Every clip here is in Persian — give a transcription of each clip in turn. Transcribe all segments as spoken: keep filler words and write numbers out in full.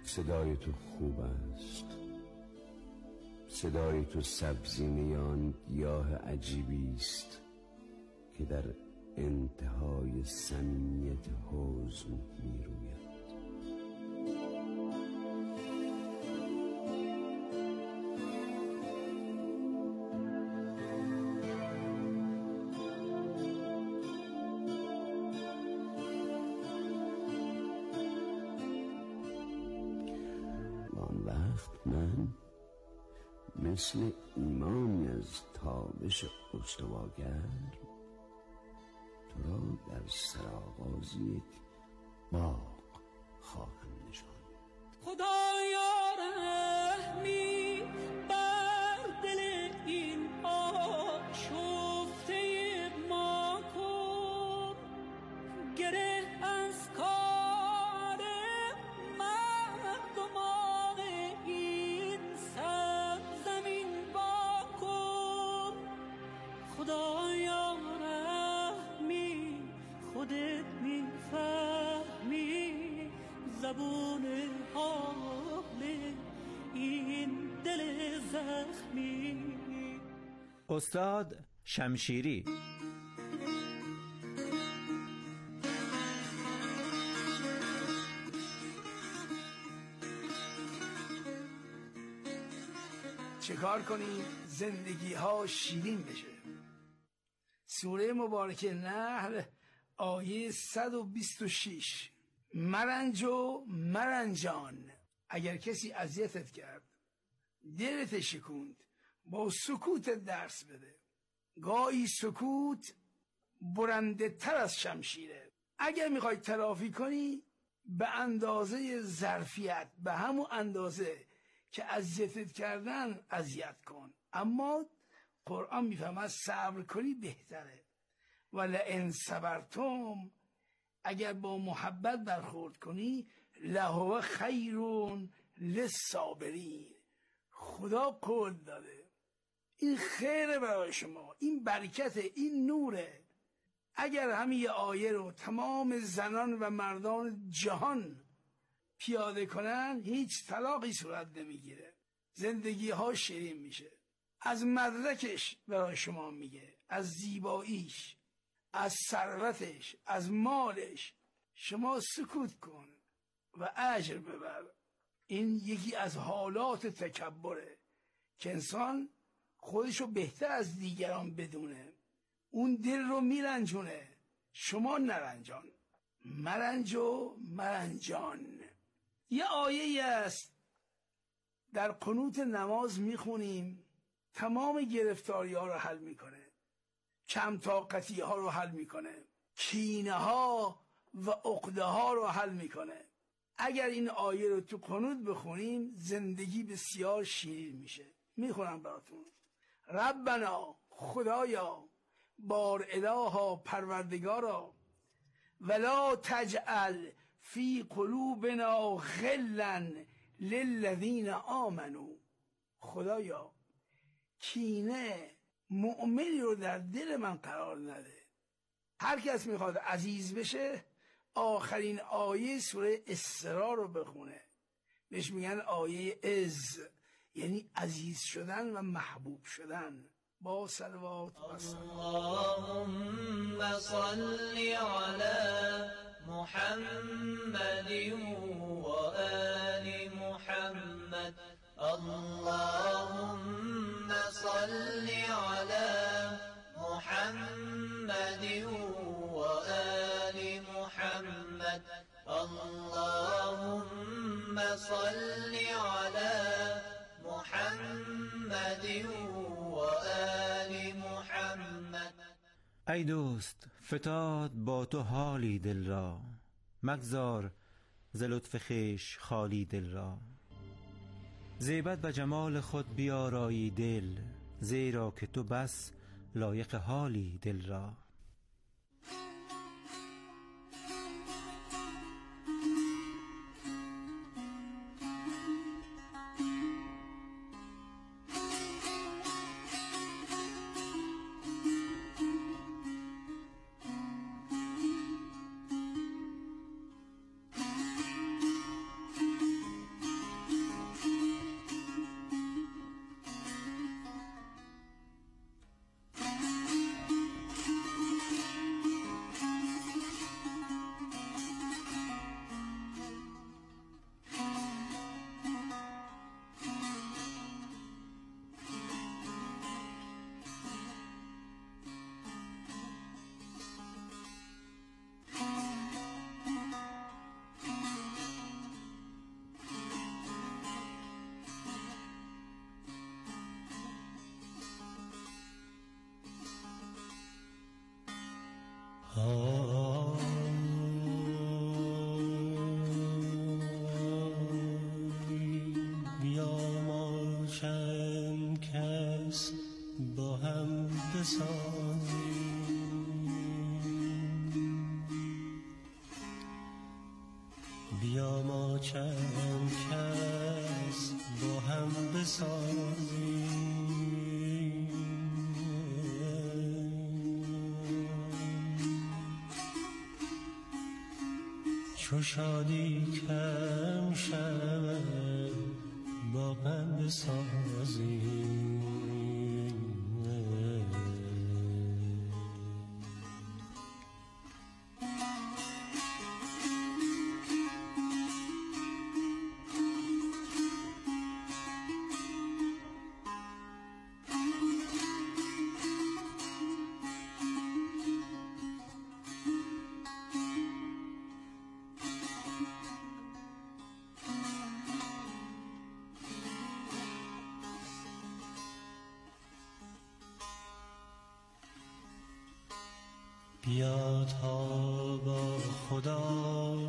صدای تو خوب است، صدای تو سبزینه آن گیاه عجیبی است که در انتهای صمیمیت حزن می روید. آن وقت من مثل ایمانی از تابش استواگر تو را در سرآغاز یک باغ خواهم نشاند. خدایا رحمی بر دل این آشفته ما کن، گره از کار مردمان این سرزمین با کن. خدایا رحمی خودت میفهمی زبون حال این دل زخمی. استاد شمشیری. چه کار کنیم زندگی ها شیرین بشه؟ سوره مبارکه نحل آیه صد و بیست و شش. مرنج و مرنجان، اگر کسی اذیتت کرد، دلت شکوند، با سکوتت درس بده. گاهی سکوت برنده تر از شمشیره. اگر میخوای تلافی کنی به اندازه ظرفیت، به همون اندازه که اذیتت کردن اذیت کن. اما قرآن میفهمد صبر کنی بهتره. ولئن صبرتم، اگر با محبت برخورد کنی، لهو خیرون للصابرین، خدا قول داده این خیره برای شما، این برکت، این نوره. اگر همین یه آیه رو تمام زنان و مردان جهان پیاده کنن هیچ طلاقی صورت نمیگیره، زندگی ها شیرین میشه. از مدرکش برای شما میگه، از زیباییش، از ثروتش، از مالش. شما سکوت کن و اجر ببر. این یکی از حالات تکبره که انسان خودشو بهتر از دیگران بدونه، اون دل رو میرنجونه. شما نرنجان. مرنج و مرنجان. یه آیه است در قنوت نماز میخونیم، تمام گرفتاری ها رو حل میکنه، کم طاقتی ها رو حل میکنه، کینه ها و عقده ها رو حل میکنه. اگر این آیه رو تو قنوت بخونیم زندگی بسیار شیرین میشه. میخونم براتون. ربنا، خدایا، بار الها، پروردگارا، ولا تجعل فی قلوبنا غلا للذین آمنوا، خدایا کینه مؤمنی رو در دل من قرار نده. هر کس میخواد عزیز بشه آخرین آیه سوره اسراء رو بخونه، بهش میگن آیه عز، یعنی عزیز شدن و محبوب شدن. با صلوات و سلام. اللهم صل علی محمد و آل محمد. اللهم صل علی محمد و آل محمد. اللهم صل علی محمد و آل محمد. ای دوست، فتاد با تو حالی دل را، مگذار ز لطف خویش خالی دل را. زیبت و جمال خود بیارایی دل، زیرا که تو بس لایق حالی دل را. کس با هم بسازیم، چو شادی کم شود با غم بسازیم. بیا تا با خدا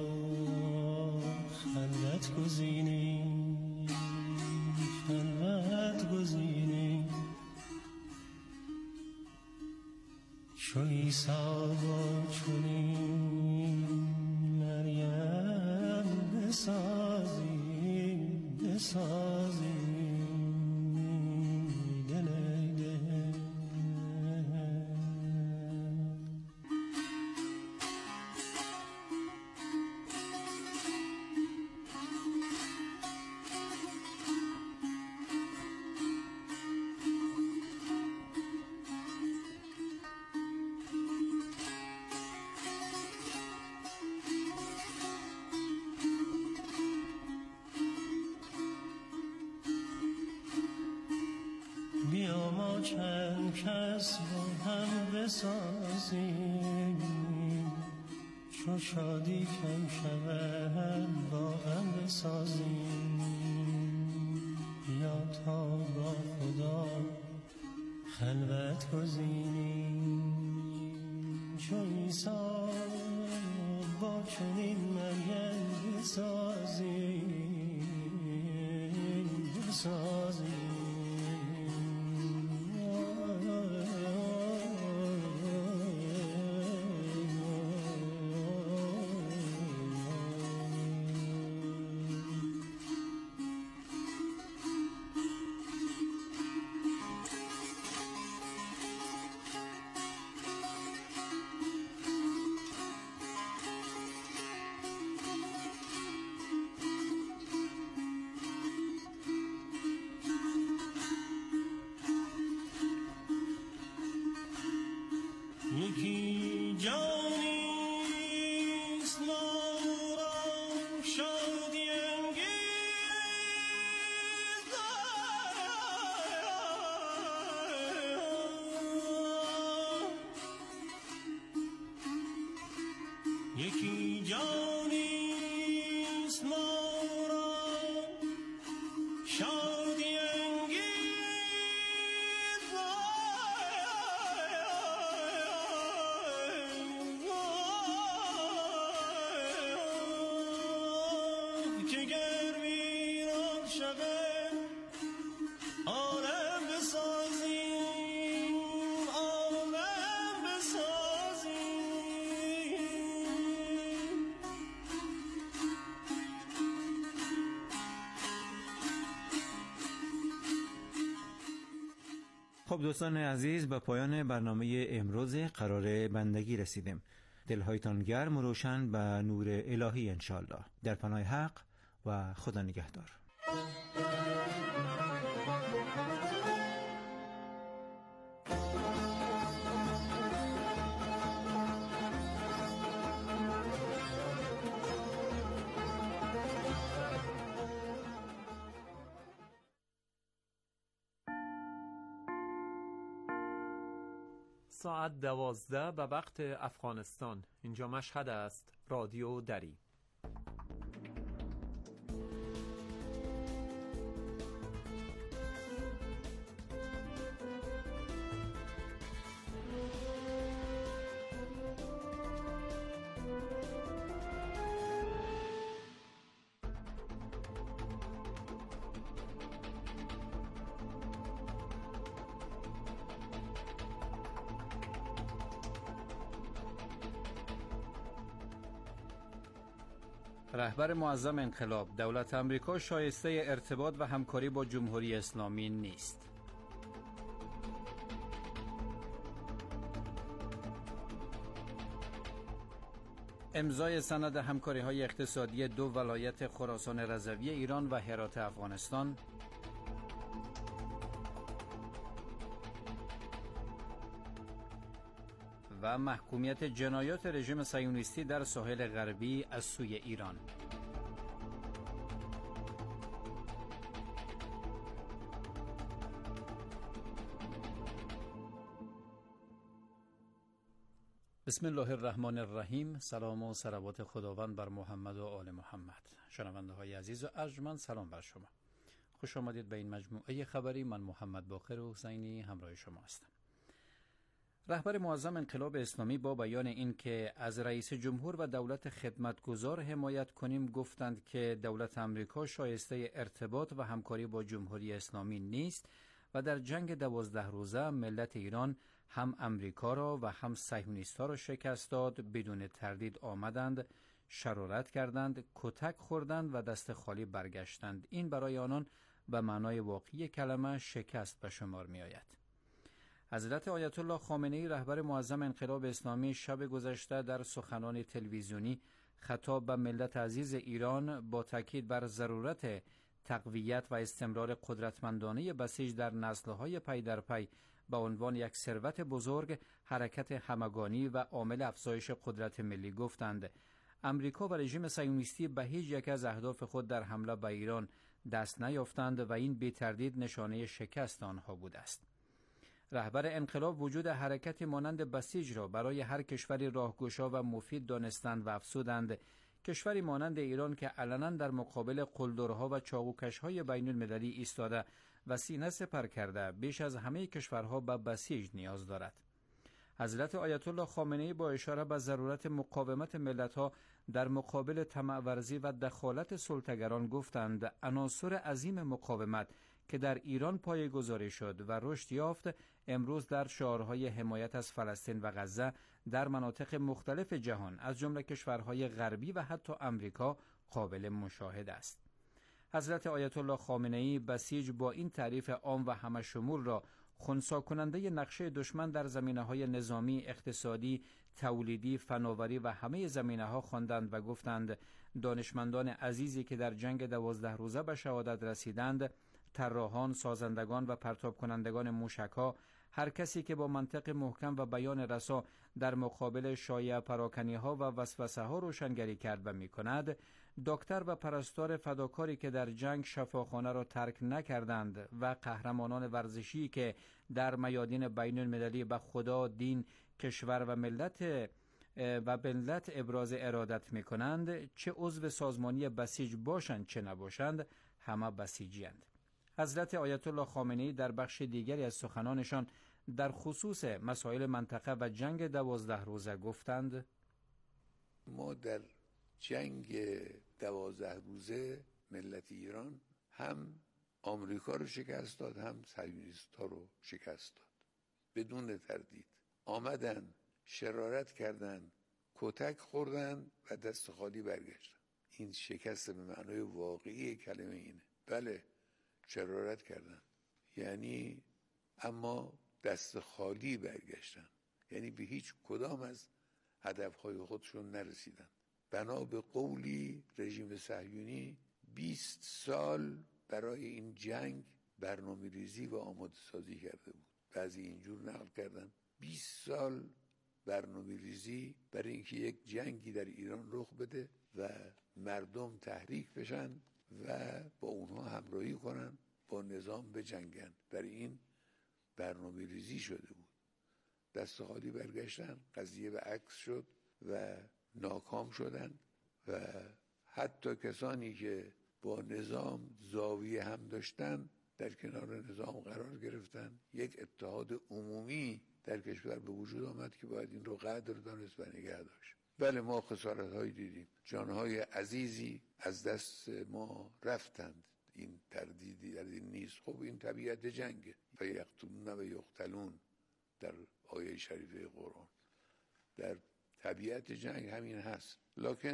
خلوت گزینیم، خلوت گزینیم، چو عیسی با چنین مریم بسازیم، بسازیم دل چند کس با هم بسازیم، چو شادی کم شود با هم بسازیم. بیا تا با خدا خلوت گزینیم، چو عیسی با چنین مریم بسازیم، بسازیم. یکی جانیست ما را شادی انگیز، یکی جانیست ما را شادی خب دوستان عزیز، به پایان برنامه امروز قرار بندگی رسیدیم. دلهایتان گرم و روشن به نور الهی انشالله. در پناه حق و خدا نگهدار. ساعت دوازده به وقت افغانستان. اینجا مشهد است. رادیو دری. رهبر معظم انقلاب: دولت آمریکا شایسته ارتباط و همکاری با جمهوری اسلامی نیست. امضای سند همکاری‌های اقتصادی دو ولایت خراسان رضوی ایران و هرات افغانستان. و محکومیت جنایات رژیم صهیونیستی در ساحل غربی از سوی ایران. بسم الله الرحمن الرحیم. سلام و صلوات خداوند بر محمد و آل محمد. شنونده های عزیز و ارجمند، سلام بر شما. خوش آمدید به این مجموعه خبری. من محمد باقر حسینی همراه شما هستم. رهبر معظم انقلاب اسلامی با بیان این که از رئیس جمهور و دولت خدمتگزار حمایت کنیم گفتند که دولت آمریکا شایسته ارتباط و همکاری با جمهوری اسلامی نیست و در جنگ دوازده روزه ملت ایران هم امریکا را و هم صهیونیست‌ها را شکست داد. بدون تردید آمدند، شرارت کردند، کتک خوردند و دست خالی برگشتند. این برای آنان به معنای واقعی کلمه شکست به شمار می آید. حضرت آیت الله خامنه‌ای رهبر معظم انقلاب اسلامی شب گذشته در سخنان تلویزیونی خطاب به ملت عزیز ایران با تاکید بر ضرورت تقویت و استمرار قدرتمندانه بسیج در نسل‌های پی در پی به عنوان یک ثروت بزرگ، حرکت همگانی و عامل افزایش قدرت ملی گفتند. امریکا و رژیم صهیونیستی به هیچ یک از اهداف خود در حمله به ایران دست نیافتند و این بی تردید نشانه شکست آنها بوده است. رهبر انقلاب وجود حرکت مانند بسیج را برای هر کشوری راهگشا و مفید دانستند و افزودند. کشوری مانند ایران که علنا در مقابل قلدرها و چاقوکش‌های بین المللی ایستاده و سینه سپر کرده، بیش از همه کشورها به بسیج نیاز دارد. حضرت آیت الله خامنه‌ای با اشاره به ضرورت مقاومت ملت‌ها در مقابل طمع‌ورزی و دخالت سلطه‌گران گفتند عناصر عظیم مقاومت که در ایران پایه‌گذاری شد و رشد یافت، امروز در شعارهای حمایت از فلسطین و غزه در مناطق مختلف جهان از جمله کشورهای غربی و حتی امریکا قابل مشاهده است. حضرت آیت الله خامنه‌ای بسیج با این تعریف عام و همه شمول را خنثی کننده نقشه دشمن در زمینه‌های نظامی، اقتصادی، تولیدی، فناوری و همه زمینه‌ها خواندند و گفتند دانشمندان عزیزی که در جنگ دوازده روزه به شهادت رسیدند، طراحان، سازندگان و پرتاب کنندگان موشک‌ها، هر کسی که با منطق محکم و بیان رسا در مقابل شایعه پراکنی‌ها و وسوسه‌ها روشنگری کرد و می‌کند، دکتر و پرستار فداکاری که در جنگ شفاخانه را ترک نکردند و قهرمانان ورزشی که در میادین بین المللی به خدا، دین، کشور و ملت و ملت ابراز ارادت می‌کنند، چه عضو سازمانی بسیج باشند چه نباشند، همه بسیجی‌اند. حضرت آیت الله خامنه‌ای در بخش دیگری از سخنانشان در خصوص مسائل منطقه و جنگ دوازده روزه گفتند ما در جنگ دوازده روزه ملت ایران هم آمریکا رو شکست داد، هم صهیونیست‌ها رو شکست داد. بدون تردید آمدن، شرارت کردن، کتک خوردن و دست خالی برگشتن. این شکست به معنای واقعی کلمه اینه. بله، شرارت کردن یعنی، اما دست خالی برگشتن، یعنی به هیچ کدام از هدفهای خودشون نرسیدن. بنا به قولی رژیم صهیونی بیست سال برای این جنگ برنامه ریزی و آماده سازی کرده بود. بعضی اینجور نقل کردن بیست سال برنامه ریزی برای اینکه یک جنگی در ایران رخ بده و مردم تحریک بشن و با اونها همراهی کنن، با نظام بجنگن. برای این برنامه ریزی شده بود. دست خالی برگشتن، قضیه به عکس شد و ناکام شدن و حتی کسانی که با نظام زاویه هم داشتن در کنار نظام قرار گرفتن. یک اتحاد عمومی در کشور به وجود آمد که باید این رو قدر دانست و نگه داشت. بله، ما خسارت هایی دیدیم، جانهای عزیزی از دست ما رفتند، این تردیدی در این نیست. خب این طبیعت جنگه. و یقتلون و یقتلون در آیه شریفه قرآن، در طبیعت جنگ همین هست. لکن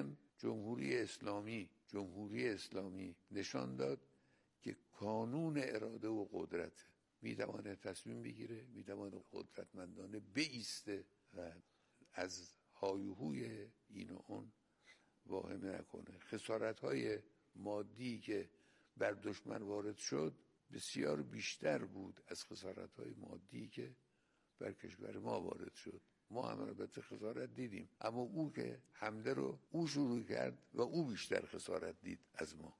جمهوری اسلامی جمهوری اسلامی نشان داد که کانون اراده و قدرت میتواند تصمیم بگیره، میتواند قدرتمندانه بایسته و از هایوهوی این و اون واهمه نکنه. خسارت‌های مادی که بر دشمن وارد شد بسیار بیشتر بود از خسارت‌های مادی که بر کشور ما وارد شد. ما هم البته خسارت دیدیم، اما او که حمله رو او شروع کرد و او بیشتر خسارت دید از ما.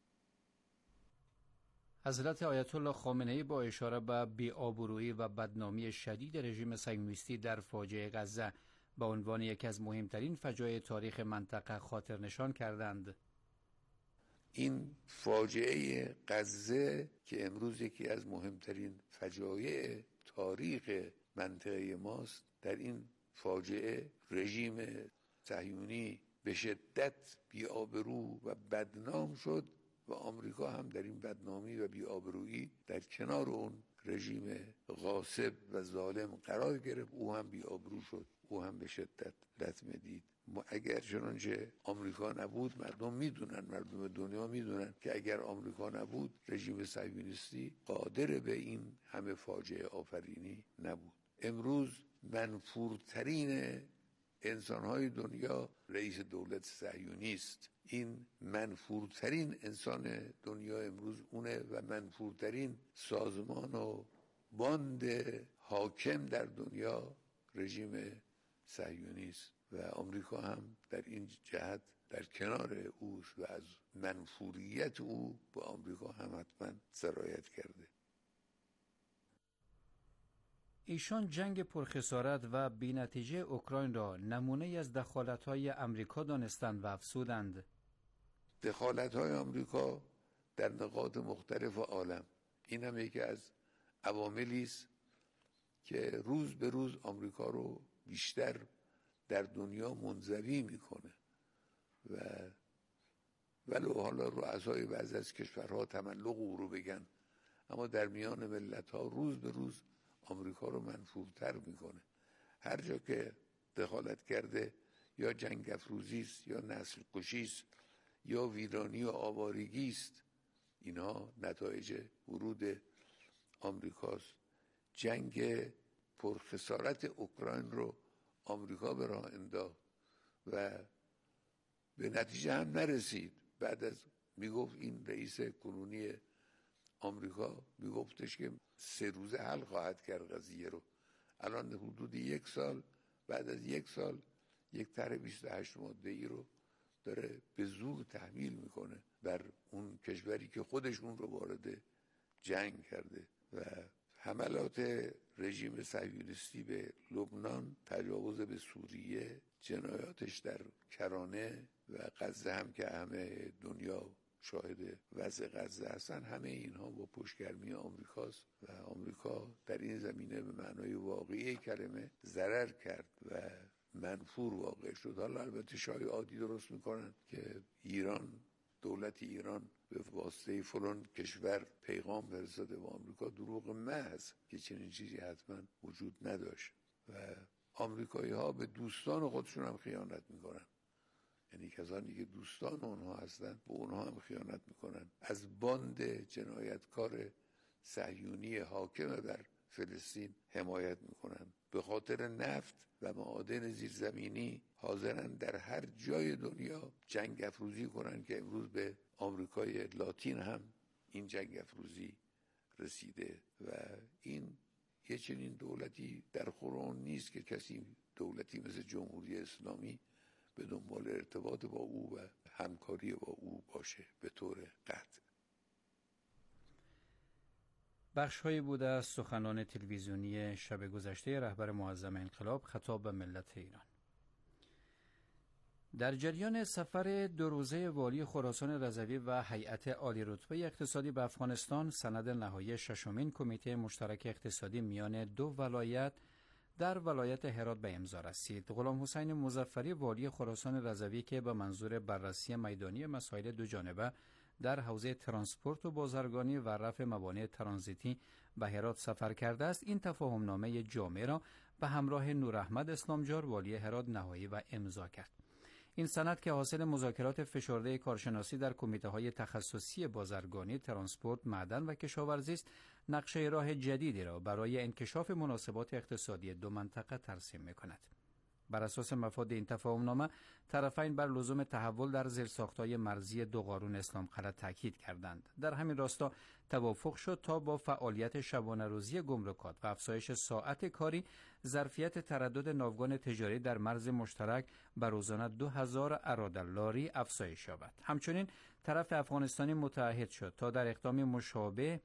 حضرت آیت الله خامنه‌ای با اشاره به بی‌آبرویی و بدنامی شدید رژیم صهیونیستی در فاجعه غزه به عنوان یکی از مهمترین فجایع تاریخ منطقه خاطر نشان کردند. این فاجعه غزه که امروز یکی از مهمترین فجایع تاریخ منطقه ماست، در این فاجعه رژیم صهیونی به شدت بی‌آبرو و بدنام شد و آمریکا هم در این بدنامی و بی‌آبرویی در کنار اون رژیم غاصب و ظالم قرار گرفت. او هم بی‌آبرو شد، او هم به شدت لطمه دید. اگر چنانچه آمریکا نبود، مردم میدونن، مردم دنیا میدونن که اگر آمریکا نبود رژیم صهیونیستی قادر به این همه فاجعه آفرینی نبود. امروز منفورترین انسانهای دنیا رئیس دولت صهیونی است. این منفورترین انسان دنیا امروز اونه و منفورترین سازمان و باند حاکم در دنیا رژیم صهیونی است و آمریکا هم در این جهت در کنار اوست و از منفوریت او به آمریکا هم حتما سرایت کرده. ایشان جنگ پرخسارت و بی‌نتیجه اوکراین را نمونه از دخالت‌های آمریکا دانستند و افزودند. دخالت‌های آمریکا در نقاط مختلف عالم، این هم یکی از عواملی است که روز به روز آمریکا رو بیشتر در دنیا منزوی میکنه و ولو حالا رؤسای بعضی از کشورها تملق او رو بگن، اما در میان ملت‌ها روز به روز آمریکا رو منفورتر میکنه. هر جا که دخالت کرده یا جنگ افروزی است یا نسل کشی است یا ویرانی و آوارگی است، اینها نتایج ورود آمریکاست. جنگ پرخسارت اوکراین رو آمریکا به راه انداخت و به نتیجه هم نرسید. بعد از میگفت این رئیس کنونی آمریکا میگفتش که سه روزه حل خواهد کرد قضیه رو. الان حدود یک سال بعد از یک سال یک طرح بیست و هشت ماده‌ای رو داره به زور تحمیل میکنه بر اون کشوری که خودشون رو وارد جنگ کرده و حملات رژیم صهیونیستی به لبنان، تجاوز به سوریه، جنایاتش در کرانه و غزه هم که همه دنیا شاهد وضع غزه هستن، همه اینها با پشتگرمی آمریکاست و آمریکا در این زمینه به معنای واقعی کلمه ضرر کرد و منفور واقع شد. حالا البته شایعاتی درست میکنن که ایران، دولت ایران به واسطه فلان کشور پیغام فرستاده و آمریکا. دروغ محض که چنین چیزی حتما وجود نداشت و آمریکایی ها به دوستان خودشون هم خیانت میکنن، یعنی کسانی که دوستان اونها هستن به اونها هم خیانت میکنن. از باند جنایتکار صهیونی حاکم بر فلسطین حمایت میکنن. به خاطر نفت و معادن زیرزمینی حاضرن در هر جای دنیا جنگ افروزی کنن که امروز به آمریکای لاتین هم این جنگ افروزی رسیده و این یه چنین دولتی در قرآن نیست که کسی دولتی مثل جمهوری اسلامی به دنبال ارتباط با او و همکاری با او باشه به طور قطع. بخش‌هایی بوده از سخنان تلویزیونی شب گذشته رهبر معظم انقلاب خطاب به ملت ایران. در جریان سفر دو روزه والی خراسان رضوی و هیئت عالی رتبه اقتصادی به افغانستان، سند نهایی ششمین کمیته مشترک اقتصادی میان دو ولایت در ولایت هرات به امضا رسید. غلام حسین مظفری والی خراسان رضوی که به منظور بررسی میدانی مسائل دو جانبه در حوزه ترانسپورت و بازرگانی و رفع موانع ترانزیتی به هرات سفر کرده است، این تفاهم نامه جامع را به همراه نور احمد اسلامجار والی هرات نهایی و امضا کرد. این سند که حاصل مذاکرات فشرده کارشناسی در کمیته‌های تخصصی بازرگانی، ترانسپورت، معدن و کشاورزی است، نقشه راه جدیدی را برای انکشاف مناسبات اقتصادی دو منطقه ترسیم می‌کند. بر اساس مفاد این تفاهمنامه، طرفین بر لزوم تحول در زیرساخت‌های مرزی دو قارون اسلام خلع تاکید کردند. در همین راستا توافق شد تا با فعالیت شبانه روزی گمرکات و افزایش ساعت کاری، ظرفیت تردد ناوگان تجاری در مرز مشترک بر روزانه دو هزار ارادلاری افزایش یابد. همچنین طرف افغانستانی متعهد شد تا در اقدام مشابه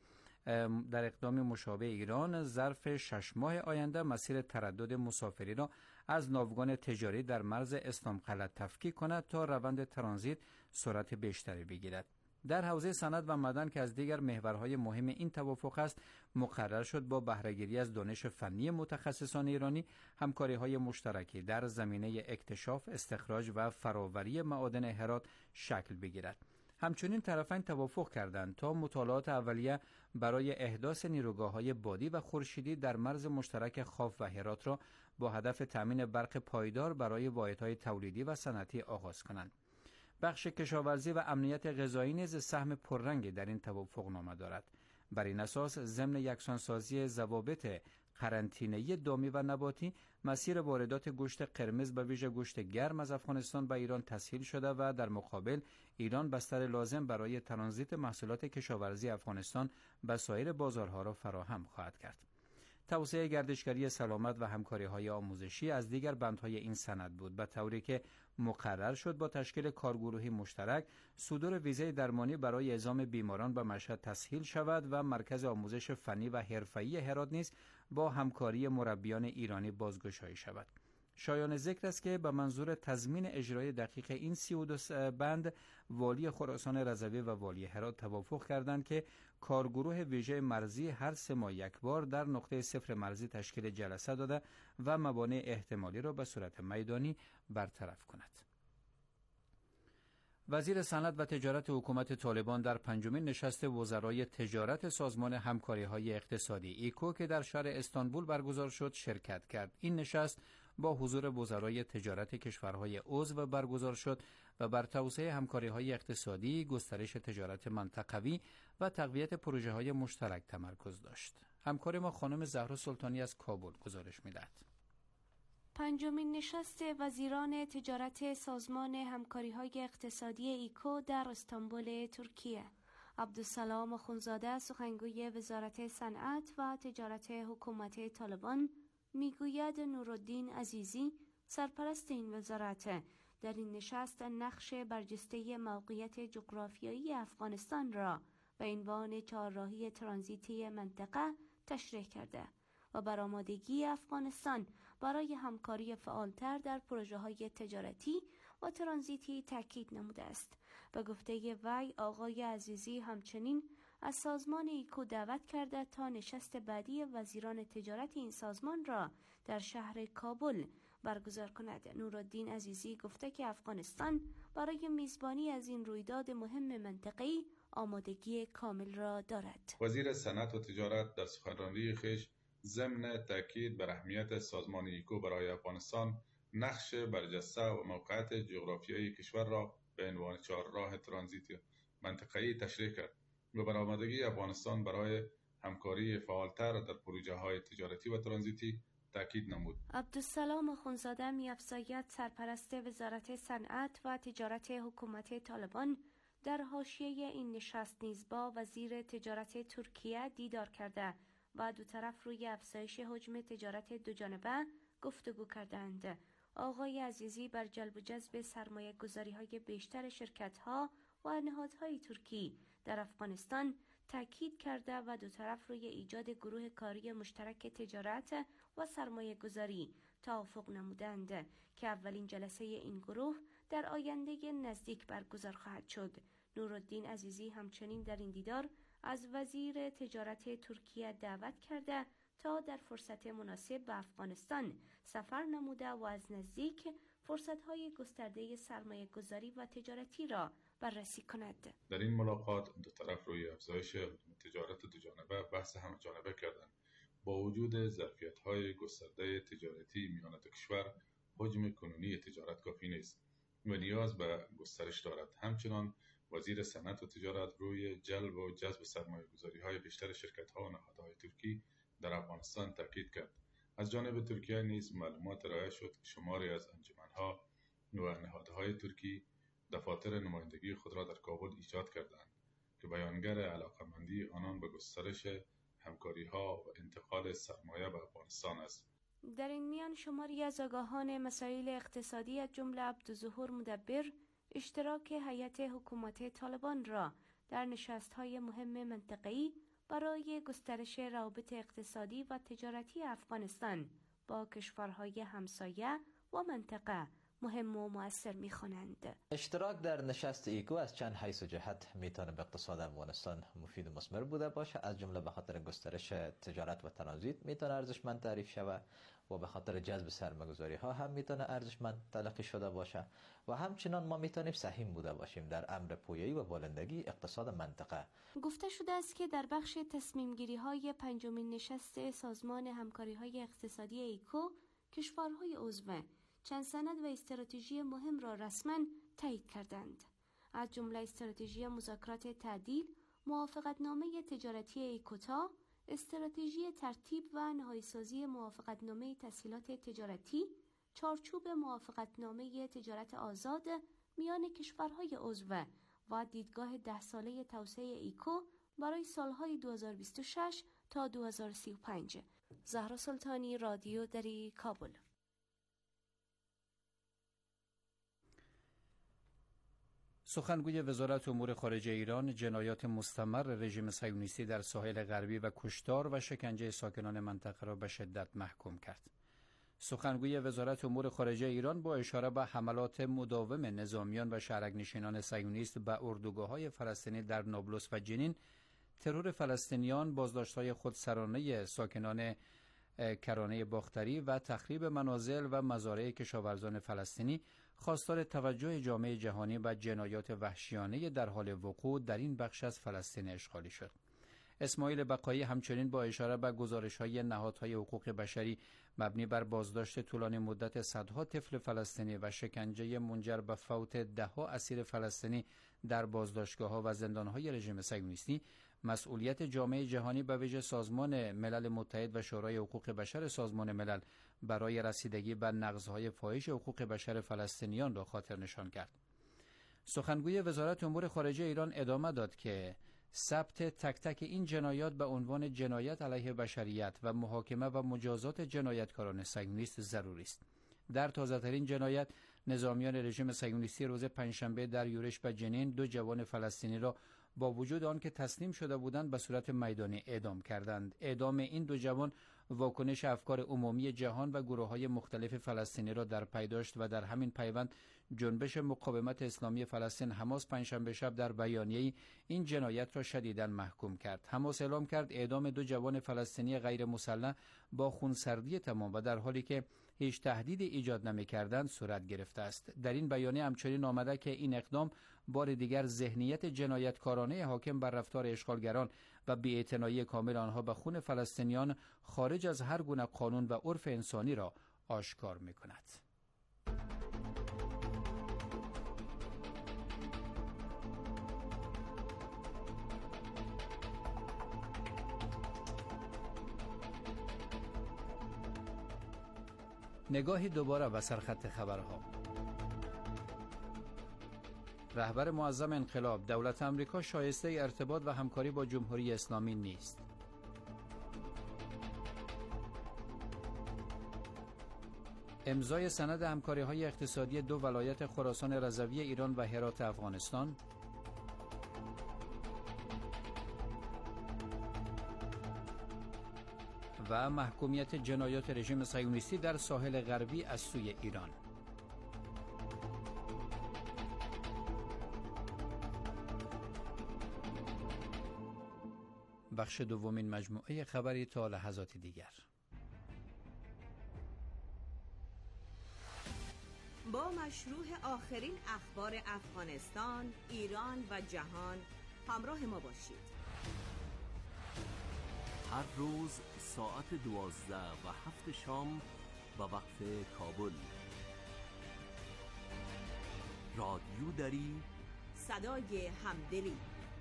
در اقدام مشابه ایران ظرف شش ماه آینده مسیر تردد مسافری را از ناوگان تجاری در مرز اسلام خلع تفکیک کند تا روند ترانزیت سرعت بیشتری بگیرد. در حوزه صنعت و معدن که از دیگر محورهای مهم این توافق است، مقرر شد با بهره‌گیری از دانش فنی متخصصان ایرانی همکاری‌های مشترکی در زمینه اکتشاف، استخراج و فراوری معادن هرات شکل بگیرد. همچنین طرفین توافق کردند تا مطالعات اولیه برای احداث نیروگاه‌های بادی و خورشیدی در مرز مشترک خاف و هرات را با هدف تامین برق پایدار برای واحدهای تولیدی و صنعتی آغاز کنند. بخش کشاورزی و امنیت غذایی نیز سهم پررنگی در این توافقنامه دارد. بر این اساس ضمن یکسانسازی ضوابط قرنطینه‌ای دامی و نباتی، مسیر واردات گوشت قرمز به ویژه گوشت گرم از افغانستان به ایران تسهیل شده و در مقابل ایران بستر لازم برای ترانزیت محصولات کشاورزی افغانستان به سایر بازارها را فراهم خواهد کرد. توسعه گردشگری سلامت و همکاری‌های آموزشی از دیگر بندهای این سند بود، به طوری که مقرر شد با تشکیل کارگروهی مشترک صدور ویزه درمانی برای اعزام بیماران به مشهد تسهیل شود و مرکز آموزش فنی و حرفه‌ای هرات نیز با همکاری مربیان ایرانی بازگشایی شود. شایان ذکر است که به منظور تضمین اجرای دقیق این سی و دو بند، والی خراسان رضوی و والی هرات توافق کردند که کارگروه ویژه مرزی هر سه ماه یک بار در نقطه صفر مرزی تشکیل جلسه داده و موانع احتمالی را به صورت میدانی برطرف کند. وزیر صنعت و تجارت حکومت طالبان در پنجمین نشست وزرای تجارت سازمان همکاری‌های اقتصادی ایکو که در شهر استانبول برگزار شد شرکت کرد. این نشست با حضور وزرای تجارت کشورهای عضو برگزار شد و بر توسعه همکاری‌های اقتصادی، گسترش تجارت منطقوی و تقویت پروژه‌های مشترک تمرکز داشت. همکار ما خانم زهرا سلطانی از کابل گزارش می‌دهد. پنجمین نشست وزیران تجارت سازمان همکاری‌های اقتصادی ایکو در استانبول ترکیه. عبدالسلام اخوندزاده سخنگوی وزارت صنعت و تجارت حکومت طالبان میگوید نورالدین عزیزی سرپرست این وزارت در این نشست نقش برجسته موقعیت جغرافیایی افغانستان را به عنوان چهارراهی ترانزیتی منطقه تشریح کرده و بر آمادگی افغانستان برای همکاری فعالتر در پروژه‌های تجارتی و ترانزیتی تاکید نموده است. به گفته وی، آقای عزیزی همچنین از سازمان ایکو دعوت کرده تا نشست بعدی وزیران تجارت این سازمان را در شهر کابل برگزار کند. نورالدین عزیزی گفته که افغانستان برای میزبانی از این رویداد مهم منطقه‌ای آمادگی کامل را دارد. وزیر صنعت و تجارت در سخنرانی خویش ضمن تاکید بر اهمیت سازمان ایکو برای افغانستان نقش برجسته و موقعیت جغرافیایی کشور را به عنوان چهارراه ترانزیتی منطقه‌ای تشریح کرد و بر آمادگی افغانستان برای همکاری فعالتر در پروژه‌های تجارتی و ترانزیتی تاکید نمود. عبدالسلام اخوندزاده می‌افزاید سرپرست وزارت صنعت و تجارت حکومت طالبان در حاشیه این نشست نیز با وزیر تجارت ترکیه دیدار کرده و دو طرف روی افزایش حجم تجارت دوجانبه گفتگو کردند. آقای عزیزی بر جلب و جذب سرمایه گذاری های بیشتر شرکت ها و نهادهای ترکی در افغانستان تاکید کرده و دو طرف روی ایجاد گروه کاری مشترک تجارت و سرمایه گذاری توافق نمودند که اولین جلسه این گروه در آینده نزدیک برگزار خواهد شد. نورالدین عزیزی همچنین در این دیدار از وزیر تجارت ترکیه دعوت کرده تا در فرصت مناسب به افغانستان سفر نموده و از نزدیک فرصت‌های گسترده سرمایه گذاری و تجارتی را بررسی کند. در این ملاقات دو طرف روی افزایش تجارت دوجانبه بحث همجانبه کردند. با وجود ظرفیت‌های گسترده تجارتی میان دو کشور، حجم کنونی تجارت کافی نیست. و نیاز به گسترش دارد. همچنان وزیر صنعت و تجارت روی جلب و جذب سرمایه‌گذاری‌های بیشتر شرکت‌ها و نهادهای ترکی در افغانستان تاکید کرد. از جانب ترکیه نیز معلومات ارائه شد که شماری از انجمن‌ها و نهادهای ترکی دفاتر نمایندگی خود را در کابل ایجاد کردند که بیانگر علاقه‌مندی آنان به گسترش همکاری‌ها و انتقال سرمایه به افغانستان است. در این میان شماری از آگاهان مسائل اقتصادی از جمله عبدالظهور مدبر اشتراک هیئت حکومت طالبان را در نشست‌های مهم منطقه‌ای برای گسترش روابط اقتصادی و تجارتی افغانستان با کشورهای همسایه و منطقه مهم و مؤثر می‌خوانند. اشتراک در نشست ایکو از چند حیث و جهت میتونه به اقتصاد افغانستان مفید و مثمر بوده باشه. از جمله به خاطر گسترش تجارت و ترانزیت میتونه ارزشمند تعریف شود و به خاطر جذب سرمایه‌گذاری ها هم میتونه ارزشمند تلقی شده باشه و همچنان ما میتونیم سهیم بوده باشیم در امر پویایی و بالندگی اقتصاد منطقه. گفته شده است که در بخش تصمیم گیری های پنجمین نشست سازمان همکاری های اقتصادی ایکو کشورهای عضو چند سند و استراتژی مهم را رسما تایید کردند. از جمله استراتژی مذاکرات تعدیل، موافقتنامه تجارتی ایکوتا، استراتژی ترتیب و نهایی‌سازی موافقتنامه تسهیلات تجارتی، چارچوب موافقتنامه تجارت آزاد میان کشورهای عضو و دیدگاه ده ساله توسعه ایکو برای سالهای دو هزار و بیست و شش تا دو هزار و سی و پنج. زهرا سلطانی، رادیو دری، کابل. سخنگوی وزارت امور خارجه ایران جنایات مستمر رژیم صهیونیستی در ساحل غربی و کشتار و شکنجه ساکنان منطقه را به شدت محکوم کرد. سخنگوی وزارت امور خارجه ایران با اشاره به حملات مداوم نظامیان و شهرک‌نشینان صهیونیست به اردوگاه‌های فلسطینی در نابلس و جنین، ترور فلسطینیان، بازداشت‌های خودسرانه ساکنان کرانه باختری و تخریب منازل و مزارع کشاورزان فلسطینی خواستار توجه جامعه جهانی و جنایات وحشیانه در حال وقوع در این بخش از فلسطین اشغالی شد. اسماعیل بقایی همچنین با اشاره به گزارش‌های نهادهای حقوق بشری مبنی بر بازداشت طولانی مدت صدها طفل فلسطینی و شکنجه منجر به فوت ده‌ها اسیر فلسطینی در بازداشتگاه‌ها و زندان‌های رژیم صهیونیستی، مسئولیت جامعه جهانی به ویژه سازمان ملل متحد و شورای حقوق بشر سازمان ملل برای رسیدگی به نقض‌های فاحش حقوق بشر فلسطینیان را خاطر نشان کرد. سخنگوی وزارت امور خارجه ایران ادامه داد که ثبت تک تک این جنایات به عنوان جنایت علیه بشریت و محاکمه و مجازات جنایتکاران صهیونیست ضروری است. در تازه‌ترین جنایت، نظامیان رژیم صهیونیستی روز پنجشنبه در یورش به جنین دو جوان فلسطینی را با وجود آن که تسلیم شده بودند به صورت میدانی اعدام کردند. اعدام این دو جوان واکنش افکار عمومی جهان و گروه‌های مختلف فلسطینی را در پی داشت و در همین پیوند جنبش مقاومت اسلامی فلسطین حماس پنجشنبه شب در بیانیه‌ای این جنایت را شدیداً محکوم کرد. حماس اعلام کرد اعدام دو جوان فلسطینی غیر مسلح با خونسردی تمام و در حالی که هیچ تهدیدی ایجاد نمی‌کردند صورت گرفته است. در این بیانیه همچنین آمده که این اقدام بار دیگر ذهنیت جنایتکارانه حاکم بر رفتار اشغالگران و بی‌اعتنایی کامل آنها به خون فلسطینیان خارج از هر گونه قانون و عرف انسانی را آشکار می‌کند. نگاهی دوباره به سرخط خبرها. رهبر معظم انقلاب: دولت آمریکا شایسته ارتباط و همکاری با جمهوری اسلامی نیست. امضای سند همکاری‌های اقتصادی دو ولایت خراسان رضوی ایران و هرات افغانستان. و محکومیت جنایات رژیم صهیونیستی در ساحل غربی از سوی ایران. بخش دومین مجموعه خبری تا لحظات دیگر. با مشروع آخرین اخبار افغانستان، ایران و جهان همراه ما باشید. هر روز ساعت دوازده و هفت شام به وقت کابل. رادیو دری صدای همدلی.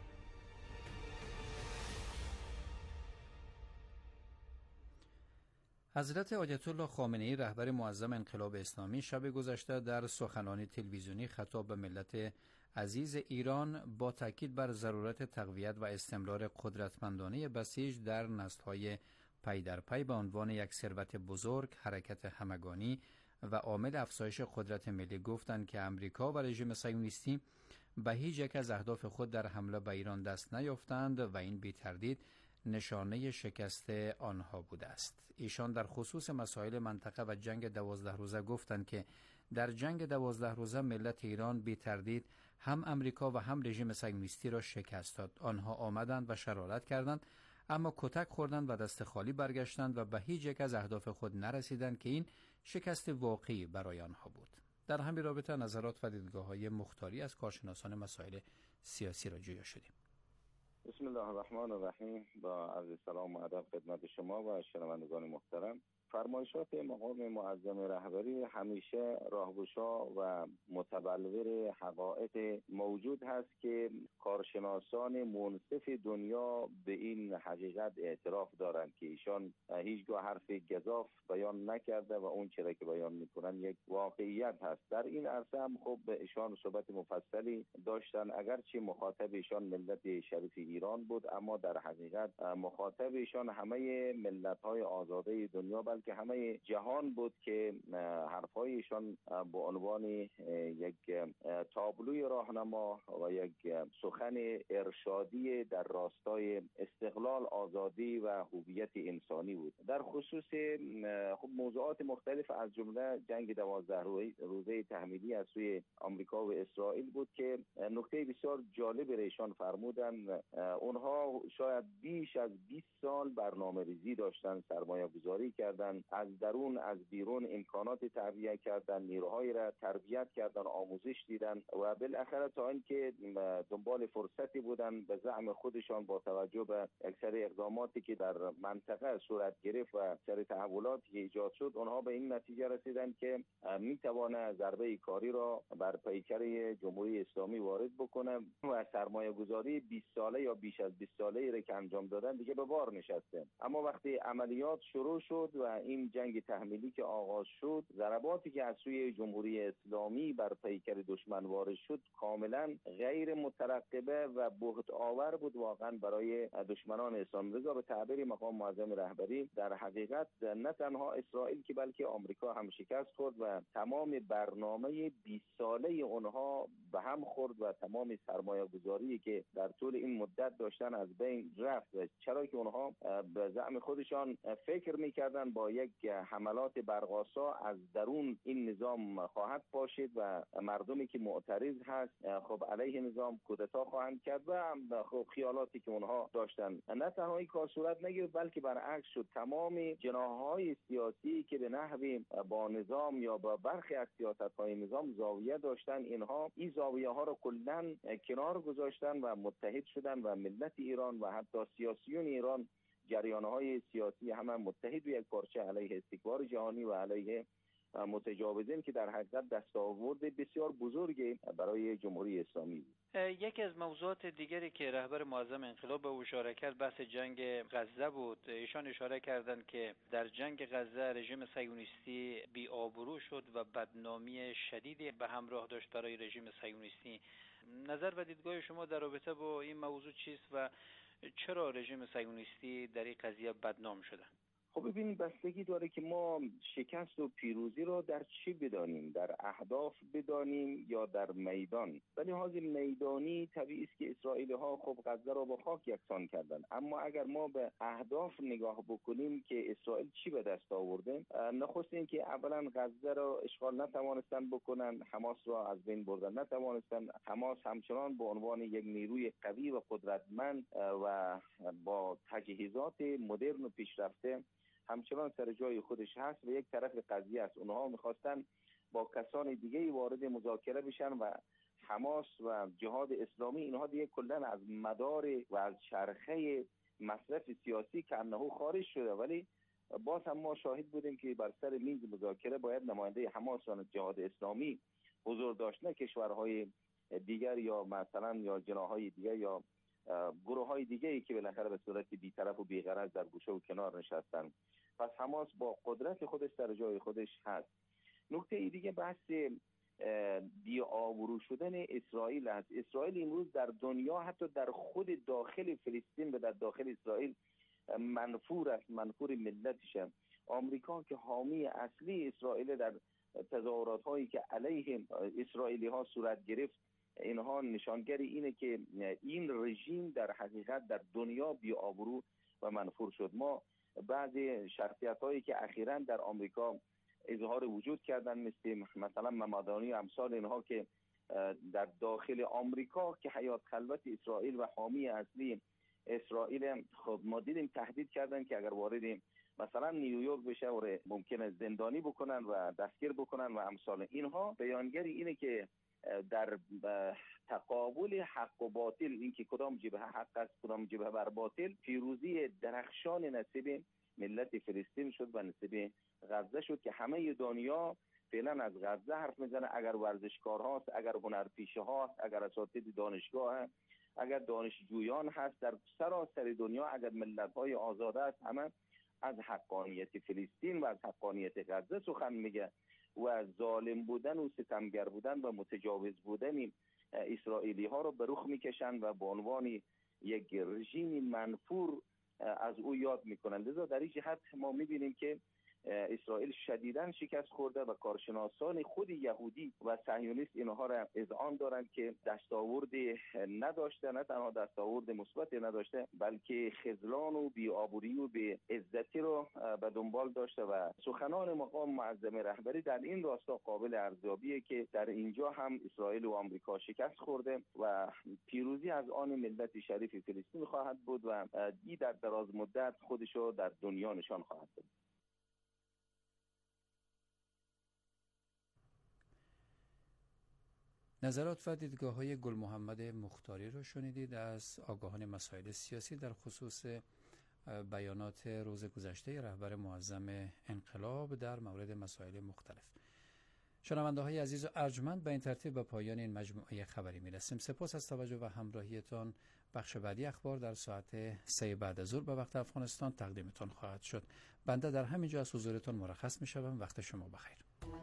حضرت آیت الله خامنه‌ای رهبر معظم انقلاب اسلامی شب گذشته در سخنرانی تلویزیونی خطاب به ملت عزیز ایران با تاکید بر ضرورت تقویت و استمرار قدرتمندانه بسیج در نسل‌های پی در پی به عنوان یک ثروت بزرگ، حرکت همگانی و عامل افزایش قدرت ملی گفتند که امریکا و رژیم صهیونیستی به هیچ یک از اهداف خود در حمله به ایران دست نیافتند و این بی تردید نشانه شکست آنها بوده است. ایشان در خصوص مسائل منطقه و جنگ دوازده روزه گفتند که در جنگ دوازده روزه ملت ایران بی تردید هم امریکا و هم رژیم صهیونیستی را شکست داد. آنها آمدند و شرارت کردند، اما کتک خوردند و دست خالی برگشتند و به هیچ یک از اهداف خود نرسیدند که این شکست واقعی برای آنها بود. در همین رابطه نظرات و دیدگاه‌های مختاری از کارشناسان مسائل سیاسی را جویا شدیم. بسم الله الرحمن الرحیم. با عرض سلام و ادب خدمت شما و شنوندگان محترم. فرمایشات مقام معظم رهبری همیشه راهگشا و متبلور حقایق موجود هست که کارشناسان منصف دنیا به این حقیقت اعتراف دارند که ایشان هیچگاه حرف گزاف بیان نکرده و اون چیزی که بیان میکنن یک واقعیت هست. در این عرصه هم خب ایشان صحبت مفصلی داشتن، اگرچه مخاطب ایشان ملت شریف ایران بود، اما در حقیقت مخاطب ایشان همه ملت‌های آزاده دنیا که همه جهان بود که حرفایشان به عنوان یک تابلوی راهنما و یک سخن ارشادی در راستای استقلال، آزادی و هویت انسانی بود. در خصوص خب موضوعات مختلف از جمله جنگ دوازده روزه تحمیلی از سوی آمریکا و اسرائیل بود که نکته بسیار جالب ایشان فرمودن اونها شاید بیش از بیست سال برنامه‌ریزی داشتن، سرمایه گذاری کردن، از درون از بیرون امکانات تربیت کردن، نیروهای را تربیت کردن، آموزش دیدن و بالاخره تا اینکه دنبال فرصتی بودن به زعم خودشان با توجه به اکثر اقداماتی که در منطقه صورت گرفت و اکثر تحولاتی که ایجاد شد، اونها به این نتیجه رسیدن که میتوانه ضربه کاری را بر پیکر جمهوری اسلامی وارد بکنه و سرمایه گذاری بیست ساله یا بیش از بیست ساله را که انجام دادن دیگه به بار نشسته. اما وقتی عملیات شروع شد و این جنگ تحمیلی که آغاز شد، ضرباتی که از سوی جمهوری اسلامی بر پیکر دشمن وارد شد کاملا غیر مترقبه و بهت آور بود واقعا برای دشمنان اسلام. لذا به تعبیر مقام معظم رهبری در حقیقت نه تنها اسرائیل که بلکه آمریکا هم شکست خورد و تمام برنامه بیست ساله اونها به هم خورد و تمام سرمایه گذاری که در طول این مدت داشتن از بین رفت. چرا که اونها به زعم خودشان فکر میکردن با یک حملات برق‌آسا از درون این نظام خواهد پاشید و مردمی که معترض هست خب علیه نظام کودتا خواهند کرد و خب خیالاتی که اونها داشتن نه تنها این کار صورت نگرفت بلکه برعکس شد. تمام جناح‌های سیاسی که به نحوی با نظام یا با برخی از سیاست‌های نظام زاویه داشتن، اینها این زاویه‌ها رو کلاً کنار گذاشتن و متحد شدن و ملت ایران و حتی سیاسیون ایران، جریان‌های سیاسی همه متحد و یک پارچه علیه استکبار جهانی و علیه متجاوزین که در حقیقت دستاورد بسیار بزرگی برای جمهوری اسلامی بود. یکی از موضوعات دیگری که رهبر معظم انقلاب به اشاره کرد بحث جنگ غزه بود. ایشان اشاره کردند که در جنگ غزه رژیم صهیونیستی بی آبرو شد و بدنامی شدیدی به همراه داشت برای رژیم صهیونیستی. نظر و دیدگاه شما در رابطه با این موضوع چیست و چرا رژیم صهیونیستی در این قضیه بدنام شده؟ خب ببینید بستگی داره که ما شکست و پیروزی رو در چی بدانیم، در اهداف بدانیم یا در میدان. ولی لحاظ میدانی طبیعی است که اسرائیلی ها خب غزه رو با خاک یکسان کردن، اما اگر ما به اهداف نگاه بکنیم که اسرائیل چی به دست آورده، نخست این که اولا غزه رو اشغال نتوانستن بکنن، حماس رو از بین بردن نتوانستن. حماس همچنان به عنوان یک نیروی قوی و قدرتمند و با تجهیزات مدرن و پیشرفته همچنان سر جای خودش هست و یک طرف قضیه است. اونها میخواستن با کسان دیگه وارد مذاکره بشن و حماس و جهاد اسلامی اینها دیگه کلا از مدار و از چرخه مصرف سیاسی که انه خارج شده. ولی باز هم ما شاهد بودیم که بر سر میز مذاکره باید نماینده حماس و جهاد اسلامی حضور داشتن کشورهای دیگر یا مثلا یا جناحهای دیگر یا گروه های دیگری که بالاخره به صورت بی‌طرف و بی‌غرض در گوشه و کنار نشستن. پس حماس با قدرت خودش در جای خودش هست. نکته دیگه بحث بی‌آبرو شدن اسرائیل است. اسرائیل امروز در دنیا حتی در خود داخل فلسطین و در داخل اسرائیل منفور است، منفور ملتشه. آمریکا که حامی اصلی اسرائیل در تظاهرات هایی که علیه اسرائیلی ها صورت گرفت، اینها نشانگر اینه که این رژیم در حقیقت در دنیا بی‌آبرو و منفور شد. ما بعضی شخصیت هایی که اخیراً در آمریکا اظهار وجود کردن مثل مثلا ممدانی و امثال اینها که در داخل آمریکا که حیات خلوت اسرائیل و حامی اصلی اسرائیل، خب ما دیدیم تهدید کردن که اگر وارد مثلا نیویورک بشه و ممکنه زندانی بکنن و دستگیر بکنن و امثال اینها. بیانگری اینه که در تقابل حق و باطل، اینکه کدام جبهه حق است کدام جبهه بر باطل، پیروزی درخشان نصیب ملت فلسطین شد و نصیب غزه شد که همه دنیا فعلا از غزه حرف میزنه. اگر ورزشکار هاست، اگر هنرپیشه هاست، اگر اساتید دانشگاه هست، اگر دانشجویان هست، در سراسر دنیا اگر ملت های آزاده است، همه از حقانیت فلسطین و از حقانیت غزه سخن میگه و ظالم بودن و ستمگر بودن و متجاوز بودن اسرائیلی ها رو به رخ میکشن و به عنوان یک رژیم منفور از او یاد میکنن. لذا در این جهت ما میبینیم که اسرائیل شدیداً شکست خورده و کارشناسان خود یهودی و صهیونیست اینها را اذعان دارند که دستاورد نداشته، نه تنها دستاورد مثبت نداشته بلکه خذلان و بی‌آبرویی و بی عزتی رو به دنبال داشته و سخنان مقام معظم رهبری در این راستا قابل ارزیابیه که در اینجا هم اسرائیل و آمریکا شکست خورده و پیروزی از آن ملت شریف فلسطین خواهد بود و این در دراز مدت خودشو در دنیا نشان خواهد داد. نظرات و دیدگاه‌های گل محمد مختاری رو شنیدید از آگاهان مسائل سیاسی در خصوص بیانات روز گذشته رهبر معظم انقلاب در مورد مسائل مختلف. شنونده های عزیز و ارجمند، به این ترتیب به پایان این مجموعه خبری میرسیم. سپاس از توجه و همراهیتان. بخش بعدی اخبار در ساعت سه بعد از ظهر به وقت افغانستان تقدیمتان خواهد شد. بنده در همین جا از حضورتان مرخص میشوم. وقت شما بخیر.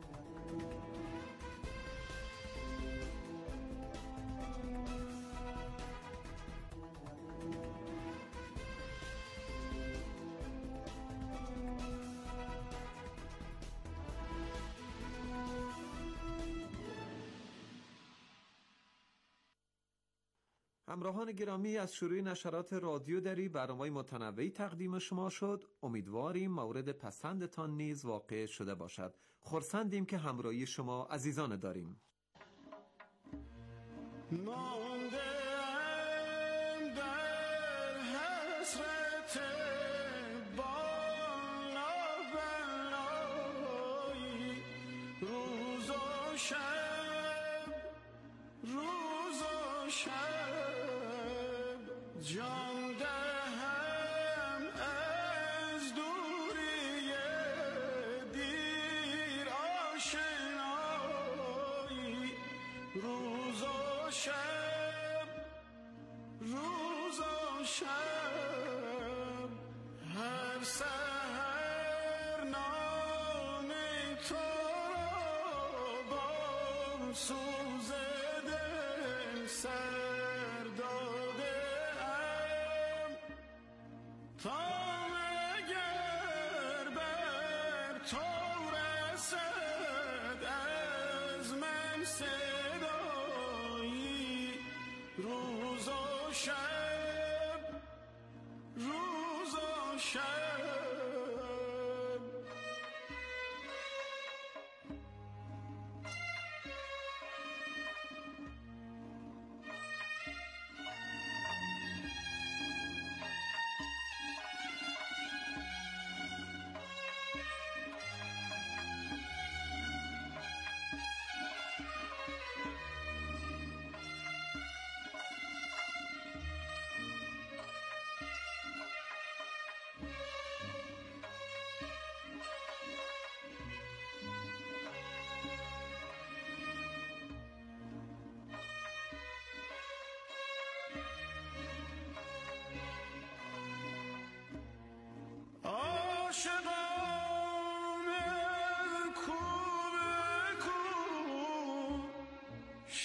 همراهان گرامی، از شروع نشرات رادیو دری برنامه‌های متنوعی تقدیم شما شد. امیدواریم مورد پسندتان نیز واقع شده باشد. خرسندیم که همراهی شما عزیزان داریم.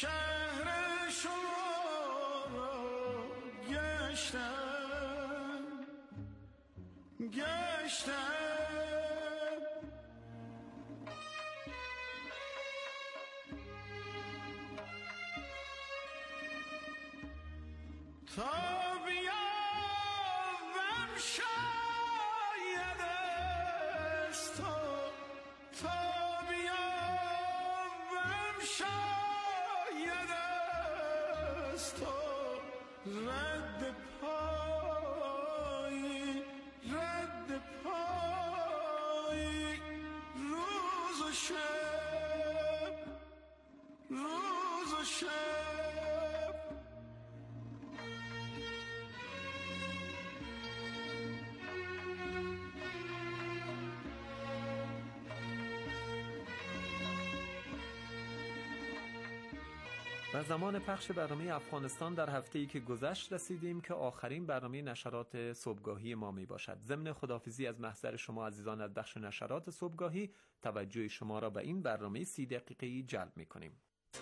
شهر شما را گشتم گشتم تا بیابم شاید است تا تا بیابم شاید است تا رد پایی رد پایی روز و شب روز و شب. و زمان پخش برنامه افغانستان در هفته‌ای که گذشت رسیدیم که آخرین برنامه نشرات صبحگاهی ما می باشد. ضمن خداحافظی از محضر شما عزیزان از بخش نشرات صبحگاهی، توجه شما را به این برنامه سی دقیقه‌ای جلب می کنیم.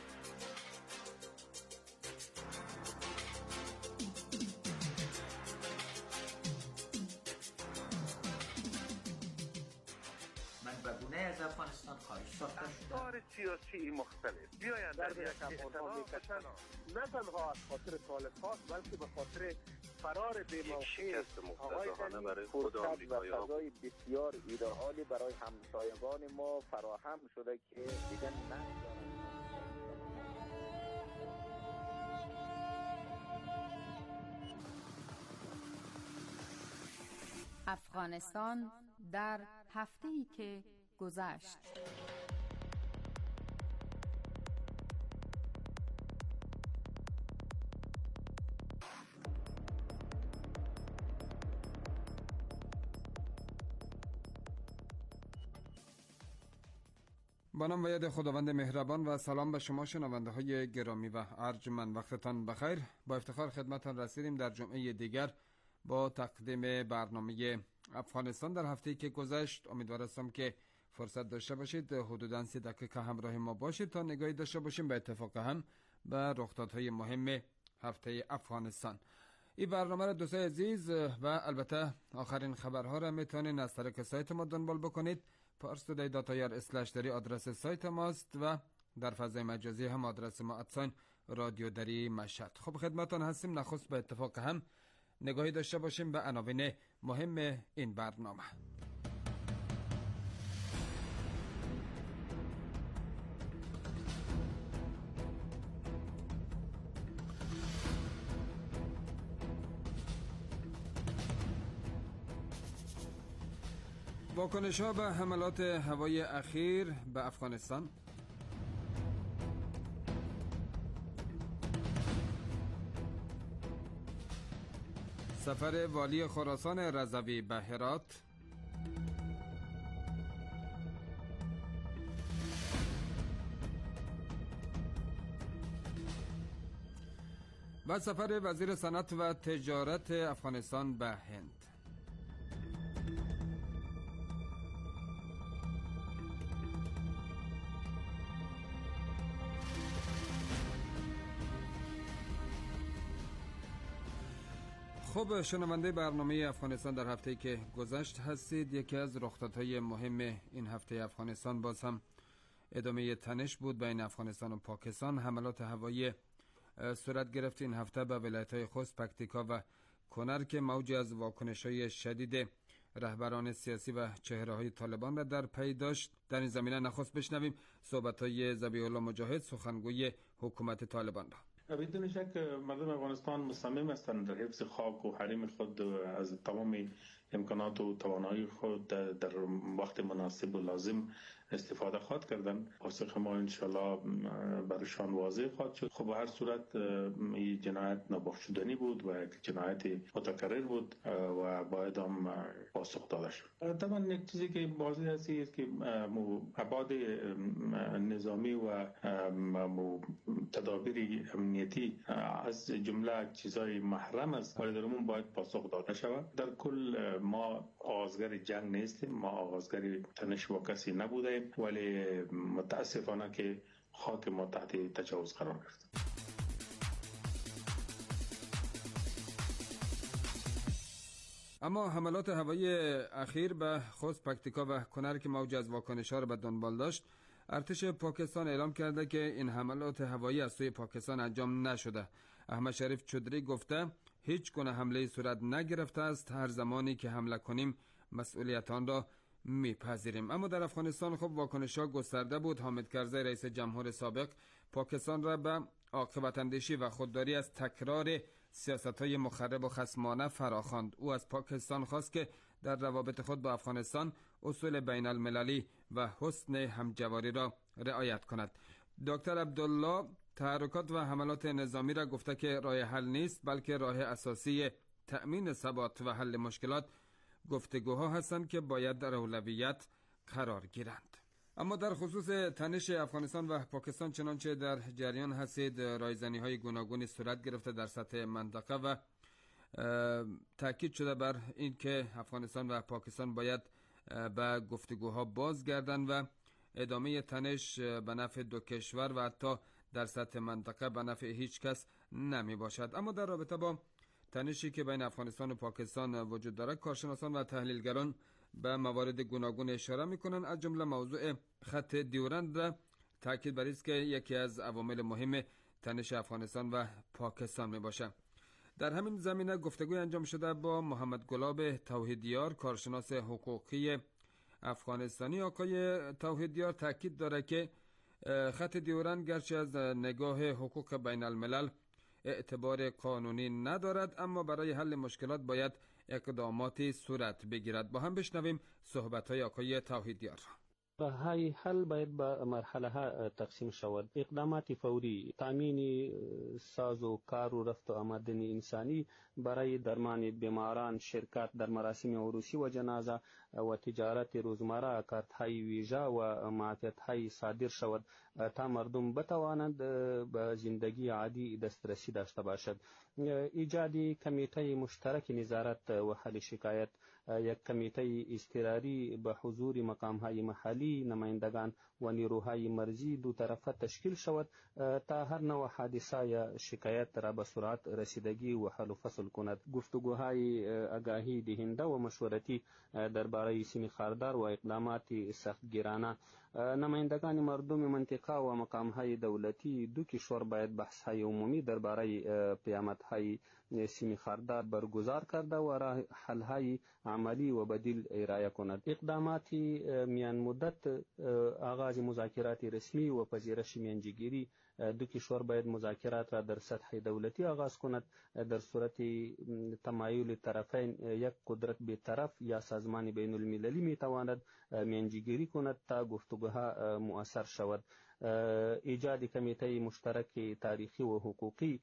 از افغانستان خارج ساخته افکار سیاسی مختلف بیاین در یک اعتراض بکشن، نه تنها از خاطر طالبان بلکه به خاطر فرار بی‌موقع آقایان برای خود آمریکایی ها بسیار ایدئالی برای همسایگان ما فراهم شده که دیگر ندارند. افغانستان در هفته‌ای که گذشت. با نام و ید خداوند مهربان و سلام به شما شنونده های گرامی و ارجمند، وقتتان بخیر. با افتخار خدمتتان رسیدیم در جمعه دیگر با تقدیم برنامه افغانستان در هفته‌ای که گذشت. امیدوار هستم که فرصت داشته باشید حدوداً سی دقیقه همراه ما باشید تا نگاهی داشته باشیم به اتفاق هم به رخدادهای مهم هفته افغانستان. این برنامه را دوستای عزیز و البته آخرین خبرها را میتونید از طریق سایت ما دنبال بکنید. پارس تودی دات آی آر اسلش دری آدرس سایت ماست و در فضای مجازی هم آدرس ما ادساین رادیو دری مشهد. خب خدمتتان هستیم. نخست به اتفاق هم نگاهی داشته باشیم به عناوین مهم این برنامه. واکنش ها به حملات هوایی اخیر به افغانستان، سفر والی خراسان رضوی به هرات، و سفر وزیر صنعت و تجارت افغانستان به هند. خب شنونده برنامه افغانستان در هفته‌ای که گذشت هستید. یکی از رخدادهای مهم این هفته افغانستان باز هم ادامه تنش بود بین افغانستان و پاکستان. حملات هوایی صورت گرفت این هفته به ولایت‌های خوست، پکتیکا و کنر که موجی از واکنش‌های شدید رهبران سیاسی و چهره‌های طالبان را در پی داشت. در این زمینه نخست بشنویم صحبت‌های ذبیح الله مجاهد، سخنگوی حکومت طالبان را. بدون شک مردم افغانستان مصمم هستند در حفظ خاک و حریم خود از تمام امکانات و توانایی خود در وقت مناسب و لازم استفاده خواهد کردن. پاسخ ما انشالله برشان واضح خواهد شد. خب به هر صورت این جنایت نابخشودنی بود و یک جنایت متکرر بود و باید هم پاسخ داده شد. طبعا یک چیزی که واضح است است که ابعاد نظامی و تدابیر امنیتی از جمله چیزای محرم است ولی در عموم باید پاسخ داده شود. در کل ما آغازگر جنگ نیستیم، ما آغازگر تنش با کسی نبوده، ولی متاسفانه که خاک ما تحت تجاوز قرار گرفت. اما حملات هوایی اخیر به خوست، پکتیکا و کنر که موج از واکنش‌ها را به دنبال داشت، ارتش پاکستان اعلام کرده که این حملات هوایی از سوی پاکستان انجام نشده. احمد شریف چودری گفته هیچ گونه حمله صورت نگرفته است، هر زمانی که حمله کنیم مسئولیت آن را میپذیریم. اما در افغانستان خب واکنش‌ها گسترده بود. حامد کرزی رئیس جمهور سابق پاکستان را به عاقبت اندیشی و خودداری از تکرار سیاست‌های مخرب و خصمانه فراخواند. او از پاکستان خواست که در روابط خود با افغانستان اصول بین المللی و حسن همجواری را رعایت کند. دکتر عبدالله تحرکات و حملات نظامی را گفته که راه حل نیست، بلکه راه اساسی تأمین ثبات و حل مشکلات گفتگوها هستند که باید در اولویت قرار گیرند. اما در خصوص تنش افغانستان و پاکستان چنانچه در جریان هستید، رایزنی های گوناگونی صورت گرفته در سطح منطقه و تاکید شده بر این که افغانستان و پاکستان باید به گفتگوها بازگردند و ادامه تنش به نفع دو کشور و حتی در سطح منطقه به نفع هیچ کس نمی باشد. اما در رابطه با تنشی که بین افغانستان و پاکستان وجود دارد، کارشناسان و تحلیلگران به موارد گوناگون اشاره میکنند، از جمله موضوع خط دیورند را تاکید بر است که یکی از عوامل مهم تنش افغانستان و پاکستان می باشد. در همین زمینه گفتگوی انجام شده با محمد گلاب توحیدیار، کارشناس حقوقی افغانستانی. آقای توحیدیار تاکید دارد که خط دیورند گرچه از نگاه حقوق بین الملل اعتبار قانونی ندارد، اما برای حل مشکلات باید اقداماتی صورت بگیرد. با هم بشنویم صحبت‌های آقای توحیدیار. راه‌های حل باید به مرحله ها تقسیم شود. اقدامات فوری، تامین ساز و کار و رفت و آمدن انسانی برای درمان بیماران، شرکت در مراسم عروسی و جنازه و تجارت روزمره، کارت‌های ویژه و معافیت‌های صادر شود تا مردم بتوانند به زندگی عادی دسترسی داشته باشد. ایجاد کمیته مشترک نظارت و حل شکایت، یک کمیته اضطراری به حضور مقام‌های محلی، نمایندگان و نیروهای مرزی دو طرفه تشکیل شود تا هر نوع حادثه یا شکایت را به سرعت رسیدگی و حل و فصل کند. گفتگوهای آگاهی دهنده و مشورتی درباره سیمه خاردار و اقدامات سختگیرانه، نمایندگان مردم منطقه و مقام‌های دولتی دو کشور باید بحث‌های عمومی درباره پیامدهای سیمه خاردار برگزار کرده و راه حل‌های عملی و بدیل ارائه کند. اقدامات میان مدت، آغاز مذاکرات رسمی و پذیرش میانجیگیری، دو کشور باید مذاکرات را در سطح دولتی آغاز کند. در صورت تمایل طرفین یک قدرت به طرف یا سازمان بین المللی می تواند میانجیگیری کند تا گفتگوها مؤثر شود. ایجاد کمیته مشترک تاریخی و حقوقی،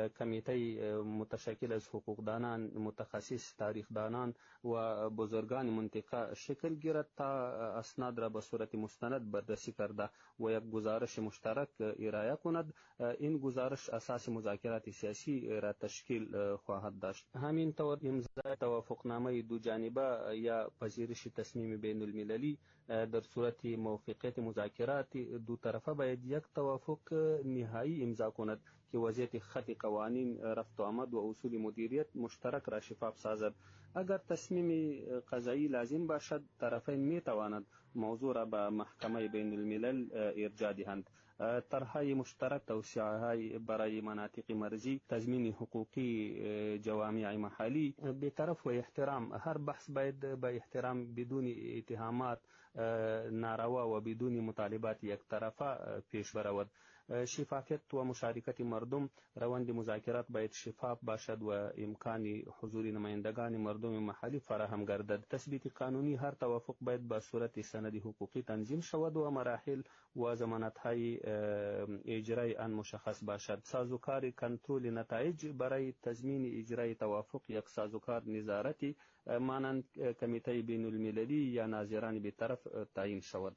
کمیته متشکل از حقوقدانان، متخصص تاریخدانان و بزرگان منطقه شکل گیرد تا اسناد را به صورت مستند بررسی کرده و یک گزارش مشترک ارائه کند. این گزارش اساس مذاکرات سیاسی را تشکیل خواهد داشت. همینطور امضای توافقنامه دو جانبه یا پذیرش تصمیم بین المللی در صورت موافقت مذاکرات دو طرفه باید یک توافق نهایی امضا کند که وضعیت خط قوانین رفت و آمد و اصول مدیریت مشترک را شفاف سازد. اگر تصمیم قضایی لازم باشد، طرفین می توانند موضوع را به محکمه بین الملل ارجاع دهند. طرحهای مشترک، توسعه‌های برای مناطق مرزی، تضمین حقوقی جوامع محلی، بی‌طرف و احترام. هر بحث باید به احترام، بدون اتهامات ناروا و بدون مطالبات یک طرفه پیش برود. شفافیت و مشارکت مردم، روند مذاکرات باید شفاف باشد و امکان حضور نمایندگان مردم محلی فراهم گردد. تثبیت قانونی هر توافق باید به صورت سند حقوقی تنظیم شود و مراحل و ضمانت‌های اجرای آن مشخص باشد. سازوکار کنترل نتایج برای تضمین اجرای توافق، یک سازوکار نظارتی مانند کمیته بین المللی یا ناظران بی‌طرف تعیین شود.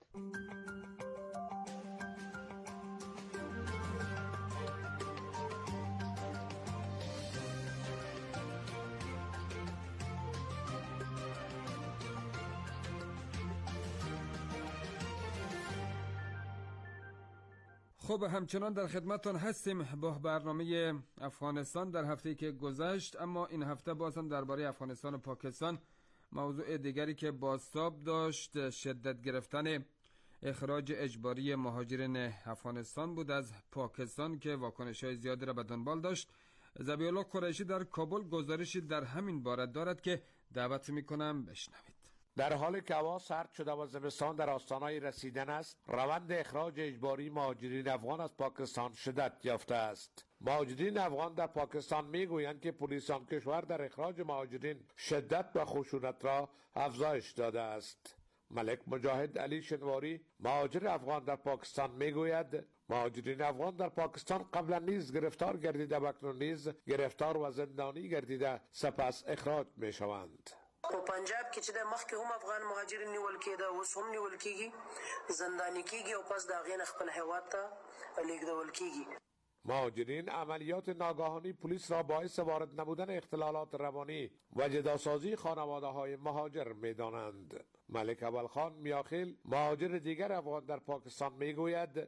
خب همچنان در خدمتتون هستیم با برنامه افغانستان در هفته‌ای که گذشت، اما این هفته باز هم درباره افغانستان و پاکستان موضوع دیگری که بازتاب داشت شدت گرفتن اخراج اجباری مهاجرین افغانستان بود از پاکستان که واکنش‌های زیادی را به دنبال داشت. ذبیح الله قریشی در کابل گزارشی در همین باره دارد که دعوت می‌کنم بشنوید. در حالی که هوا سرد شده و زمستان در آستانه رسیدن است، روند اخراج اجباری مهاجرین افغان از پاکستان شدت یافته است. مهاجرین افغان در پاکستان میگویند که پلیس آن کشور در اخراج مهاجرین شدت و خشونت را افزایش داده است. ملک مجاهد علی شنواری مهاجر افغان در پاکستان میگوید مهاجرین افغان در پاکستان قبلا نیز گرفتار گردیده و اکنون نیز گرفتار و زندانی گردیده سپس اخراج میشوند. په پنجاب کې چې د مخکې هم افغان مهاجرین نیول کېده اوس هم نیول کېږي زندانی کېږي او پس د هغې نه خپل هیواد ته لیږدول کېږي. مهاجرین عملیات ناگهانی پلیس را باعث وارد نبودن اختلالات روانی و جداسازی خانواده های مهاجر میدانند. ملک اولخان میاخیل مهاجر دیگر افغان در پاکستان میگوید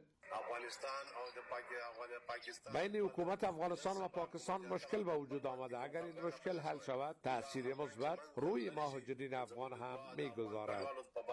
بین حکومت افغانستان و پاکستان مشکل به وجود آمده. اگر این مشکل حل شود تأثیر مثبت روی مهاجرین افغان هم میگذارد.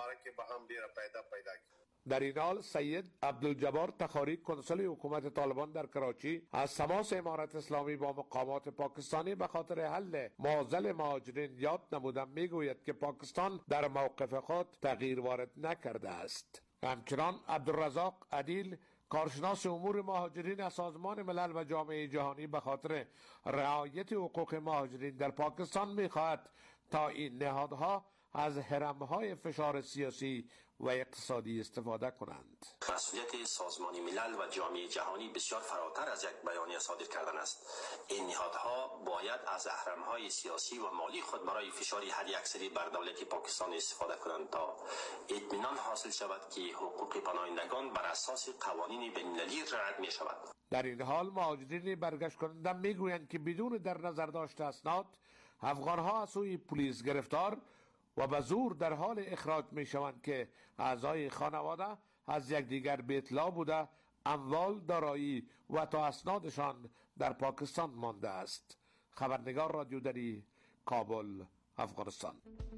در این حال سید عبدالجبار تخاری کنسول حکومت طالبان در کراچی از تماس امارت اسلامی با مقامات پاکستانی به خاطر حل معضل مهاجرین یاد نمودن میگوید که پاکستان در موقف خود تغییر وارد نکرده است. همچنان عبدالرزاق عدیل کارشناس امور مهاجرین از سازمان ملل و جامعه جهانی به خاطر رعایت حقوق مهاجرین در پاکستان می‌خواهد تا این نهادها از حرم‌های فشار سیاسی و اقتصادی استفاده کنند. مسئولیت سازمان ملل و جامعه جهانی بسیار فراتر از یک بیانیه صادر کردن است. این نهادها باید از اهرم‌های سیاسی و مالی خود برای فشار حداکثری بر دولت پاکستان استفاده کنند تا اطمینان حاصل شود که حقوق پناهندگان بر اساس قوانین بین‌المللی رعایت می‌شود. در این حال مهاجرین برگشت کننده میگویند که بدون در نظر داشته اسناد افغان‌ها از سوی پلیس گرفتار و به زور در حال اخراج می شوند که اعضای خانواده از یکدیگر به اطلاع بوده اموال، دارایی و تا اسنادشان در پاکستان مانده است. خبرنگار رادیو دری، کابل، افغانستان.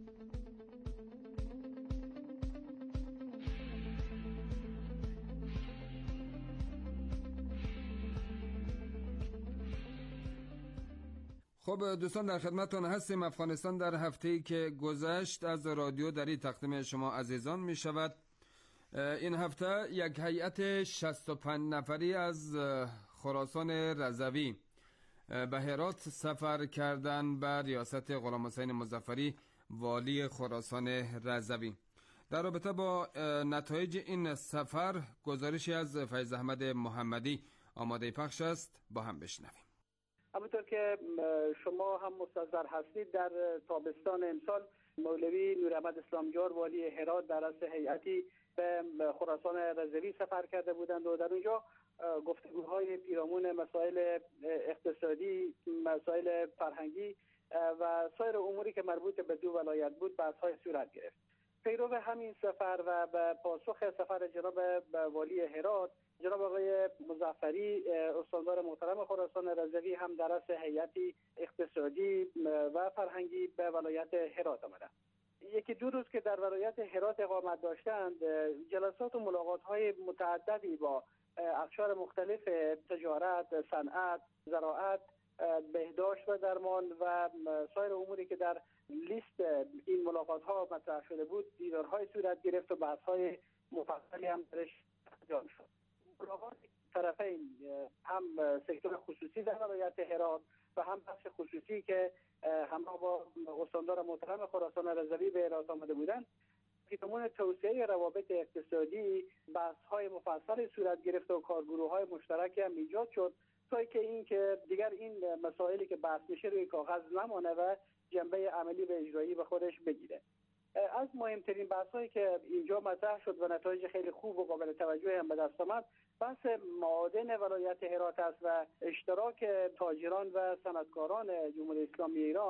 خب دوستان در خدمتتون هستیم. افغانستان در هفته‌ای که گذشت از رادیو دری تقدیم شما عزیزان می شود. این هفته یک هیئت شصت و پنج نفری از خراسان رضوی به هرات سفر کردند به ریاست غلام حسین مظفری والی خراسان رضوی. در رابطه با نتایج این سفر گزارشی از فیض احمد محمدی آماده پخش است، با هم بشنویم. همونطور که شما هم مستحضر هستید در تابستان امسال مولوی نوراحمد اسلامجار والی هرات در رأس هیئتی به خراسان رضوی سفر کرده بودند و در اونجا گفتگوهای پیرامون مسائل اقتصادی، مسائل فرهنگی و سایر اموری که مربوط به دو ولایت بود بحث‌های صورت گرفت. پیرو همین سفر و به پاسخ سفر جناب والی هرات، جناب آقای مظفری استاندار محترم خراسان رضوی هم در رأس هیئتی اقتصادی و فرهنگی به ولایت هرات آمدند. یکی دو روز که در ولایت هرات اقامت داشتند، جلسات و ملاقات‌های متعددی با اقشار مختلف تجارت، صنعت، زراعت، بهداشت و درمان و سایر اموری که در لیست این ملاقات‌ها مطرح شده بود دیدارهای صورت گرفت و بحث‌های مفصلی هم درش انجام شد. ملاقات طرفین، هم سکتور خصوصی در ولایت هرات و هم بخش خصوصی که همراه با استاندار محترم خراسان رضوی به هرات آمده بودند، پیرامون توسعه روابط اقتصادی بحث‌های مفصلی صورت گرفت و کارگروه‌های مشترکی هم ایجاد شد تا که این که دیگر این مسائلی که بحث میشه روی کاغذ نمانه و جنبه عملی و اجرایی به خودش بگیره. از مهمترین بحث‌هایی که اینجا مطرح شد و نتایج خیلی خوب و قابل توجه هم به دست آمد، بحث معادن ولایت هرات است و اشتراک تاجران و صنعتکاران جمهوری اسلامی ایران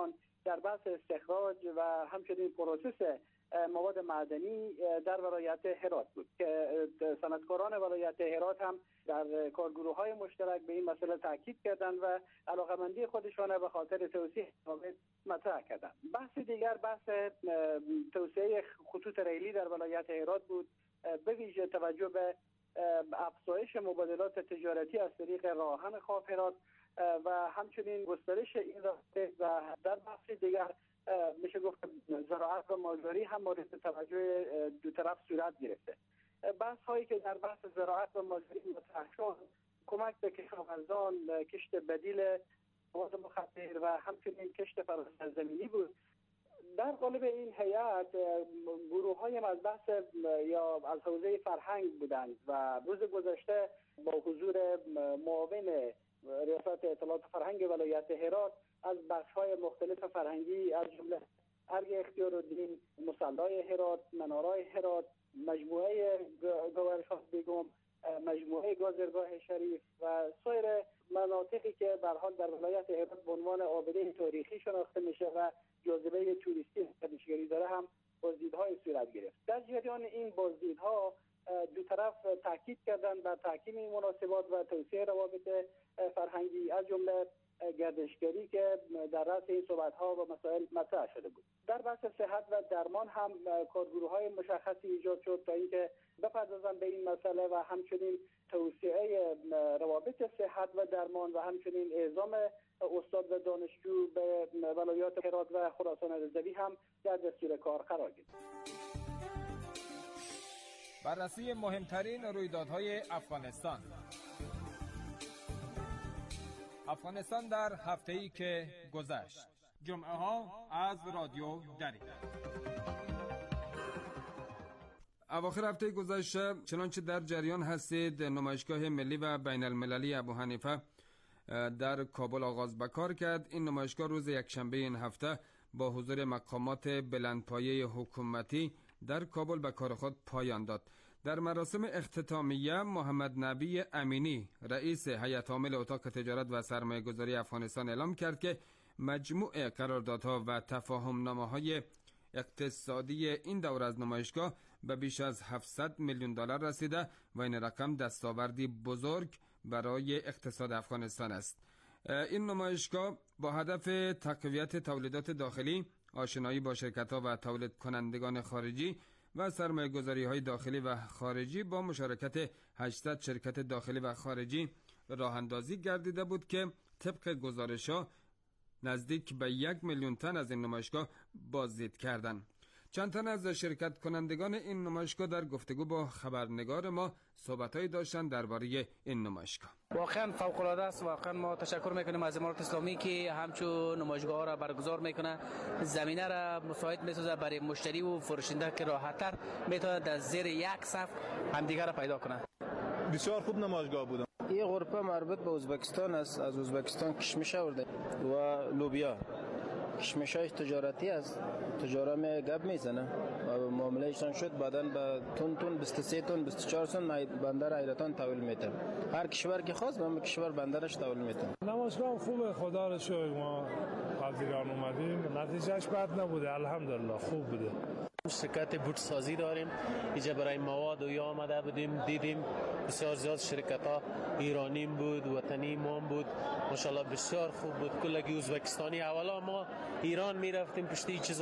در بحث استخراج و همچنین پروسس مواد معدنی در ولایت هرات بود که صنعتکاران ولایت هرات هم در کارگروه‌های مشترک به این مسئله تاکید کردند و علاقمندی خودشان به خاطر توسعه روابط مطرح کردند. بحث دیگر بحث توسعه خطوط ریلی در ولایت هرات بود، به ویژه توجه به افزایش مبادلات تجارتی از طریق راهن خاف هرات و همچنین گسترش این رابطه و در بحث دیگر میشه گفت زراعت و مالداری هم مورد توجه دو طرف صورت گرفته. بحث هایی که در بحث زراعت و مالداری مطرح شد کمک به کشاورزان، کشت بدیل مواد مخدر و همچنین کشت فراسرزمینی بود. در قالب این هیئت گروه های از بحث یا از حوزه فرهنگ بودند و روز گذشته با حضور معاون ریاست اطلاعات فرهنگ ولایت هرات از بخش‌های مختلف فرهنگی از جمله ارگ اختیارالدین، مصلی هرات، منارای هرات، مجموعه گوهرشاه بیگم، مجموعه گازرگاه شریف و سایر مناطقی که به هر حال در ولایت هرات به عنوان آبده تاریخی شناخته میشه و جاذبه توریستی گردشگری داره هم بازدیدهای صورت گرفت. در جریان این بازدیدها دو طرف تاکید کردند بر تحکیم این مناسبات و توسعه روابط فرهنگی از جمله گردشگری که در رأس این صحبت‌ها و مسائل مطرح شده بود. در بحث صحت و درمان هم کارگروه‌های مشخصی ایجاد شد تا اینکه بپردازند به این مسئله و همچنین توسعه روابط صحت و درمان و همچنین اعزام استاد و دانشجو به ولایات هرات و خراسان رضوی هم در دستور کار قرار گرفت. بررسی مهمترین رویدادهای افغانستان. افغانستان در هفته‌ای که گذشت. جمعه ها از رادیو دری. اواخر هفته گذشته چنانچه در جریان هستید نمایشگاه ملی و بین المللی ابو حنیفه در کابل آغاز به کار کرد. این نمایشگاه روز یکشنبه این هفته با حضور مقامات بلندپایه حکومتی در کابل به کار خود پایان داد. در مراسم اختتامیه محمد نبی امینی رئیس هیئت عامل اتاق تجارت و سرمایه‌گذاری افغانستان اعلام کرد که مجموع قراردادها و تفاهم‌نامه‌های اقتصادی این دور از نمایشگاه به بیش از هفتصد میلیون دلار رسیده و این رقم دستاوردی بزرگ برای اقتصاد افغانستان است. این نمایشگاه با هدف تقویت تولیدات داخلی، آشنایی با شرکت‌ها و تولید کنندگان خارجی و سرمایه‌گذاری‌های داخلی و خارجی با مشارکت هشتصد شرکت داخلی و خارجی راه‌اندازی گردیده بود که طبق گزارش‌ها نزدیک به یک میلیون تن از این نمایشگاه بازدید کردند. چند تن از شرکت کنندگان این نمایشگاه در گفتگو با خبرنگار ما صحبت‌هایی داشتند درباره این نمایشگاه. واقعا فوق‌العاده است. واقعا ما تشکر میکنیم از امارات اسلامی که همچون نمایشگاه را برگزار میکنه، زمینه را مساعد میسازه برای مشتری و فروشنده که راحت‌تر میتونه در زیر یک صف همدیگر را پیدا کنه. بسیار خوب نمایشگاه بود. این غرفه مربوط به ازبکستان است. از ازبکستان کشمش آورده و لوبیا. کشمش‌های تجارتی است. تجارت می گپ میزنه و معاملهشان شد بعدن به تون تون بیست و سه تن بیست و چهار تن بندر ایران تحویل میده. هر کشور که خواست به کشور بندرش تحویل میده. نمایشگاه خوبه، خدا رو شکر ما از ایران اومدیم، نتیجهش بد نبوده، الحمدلله خوب بوده. شرکت بوت سازی داریم، اینجا برای مواد و یا آمده بودیم، دیدیم بسیار زیاد شرکت ها ایرانی بود، وطنی ما بود، ماشاءالله بسیار خوب بود. کلگی ازبکستانی. اولا ما ایران میرفتیم پشتی چیزا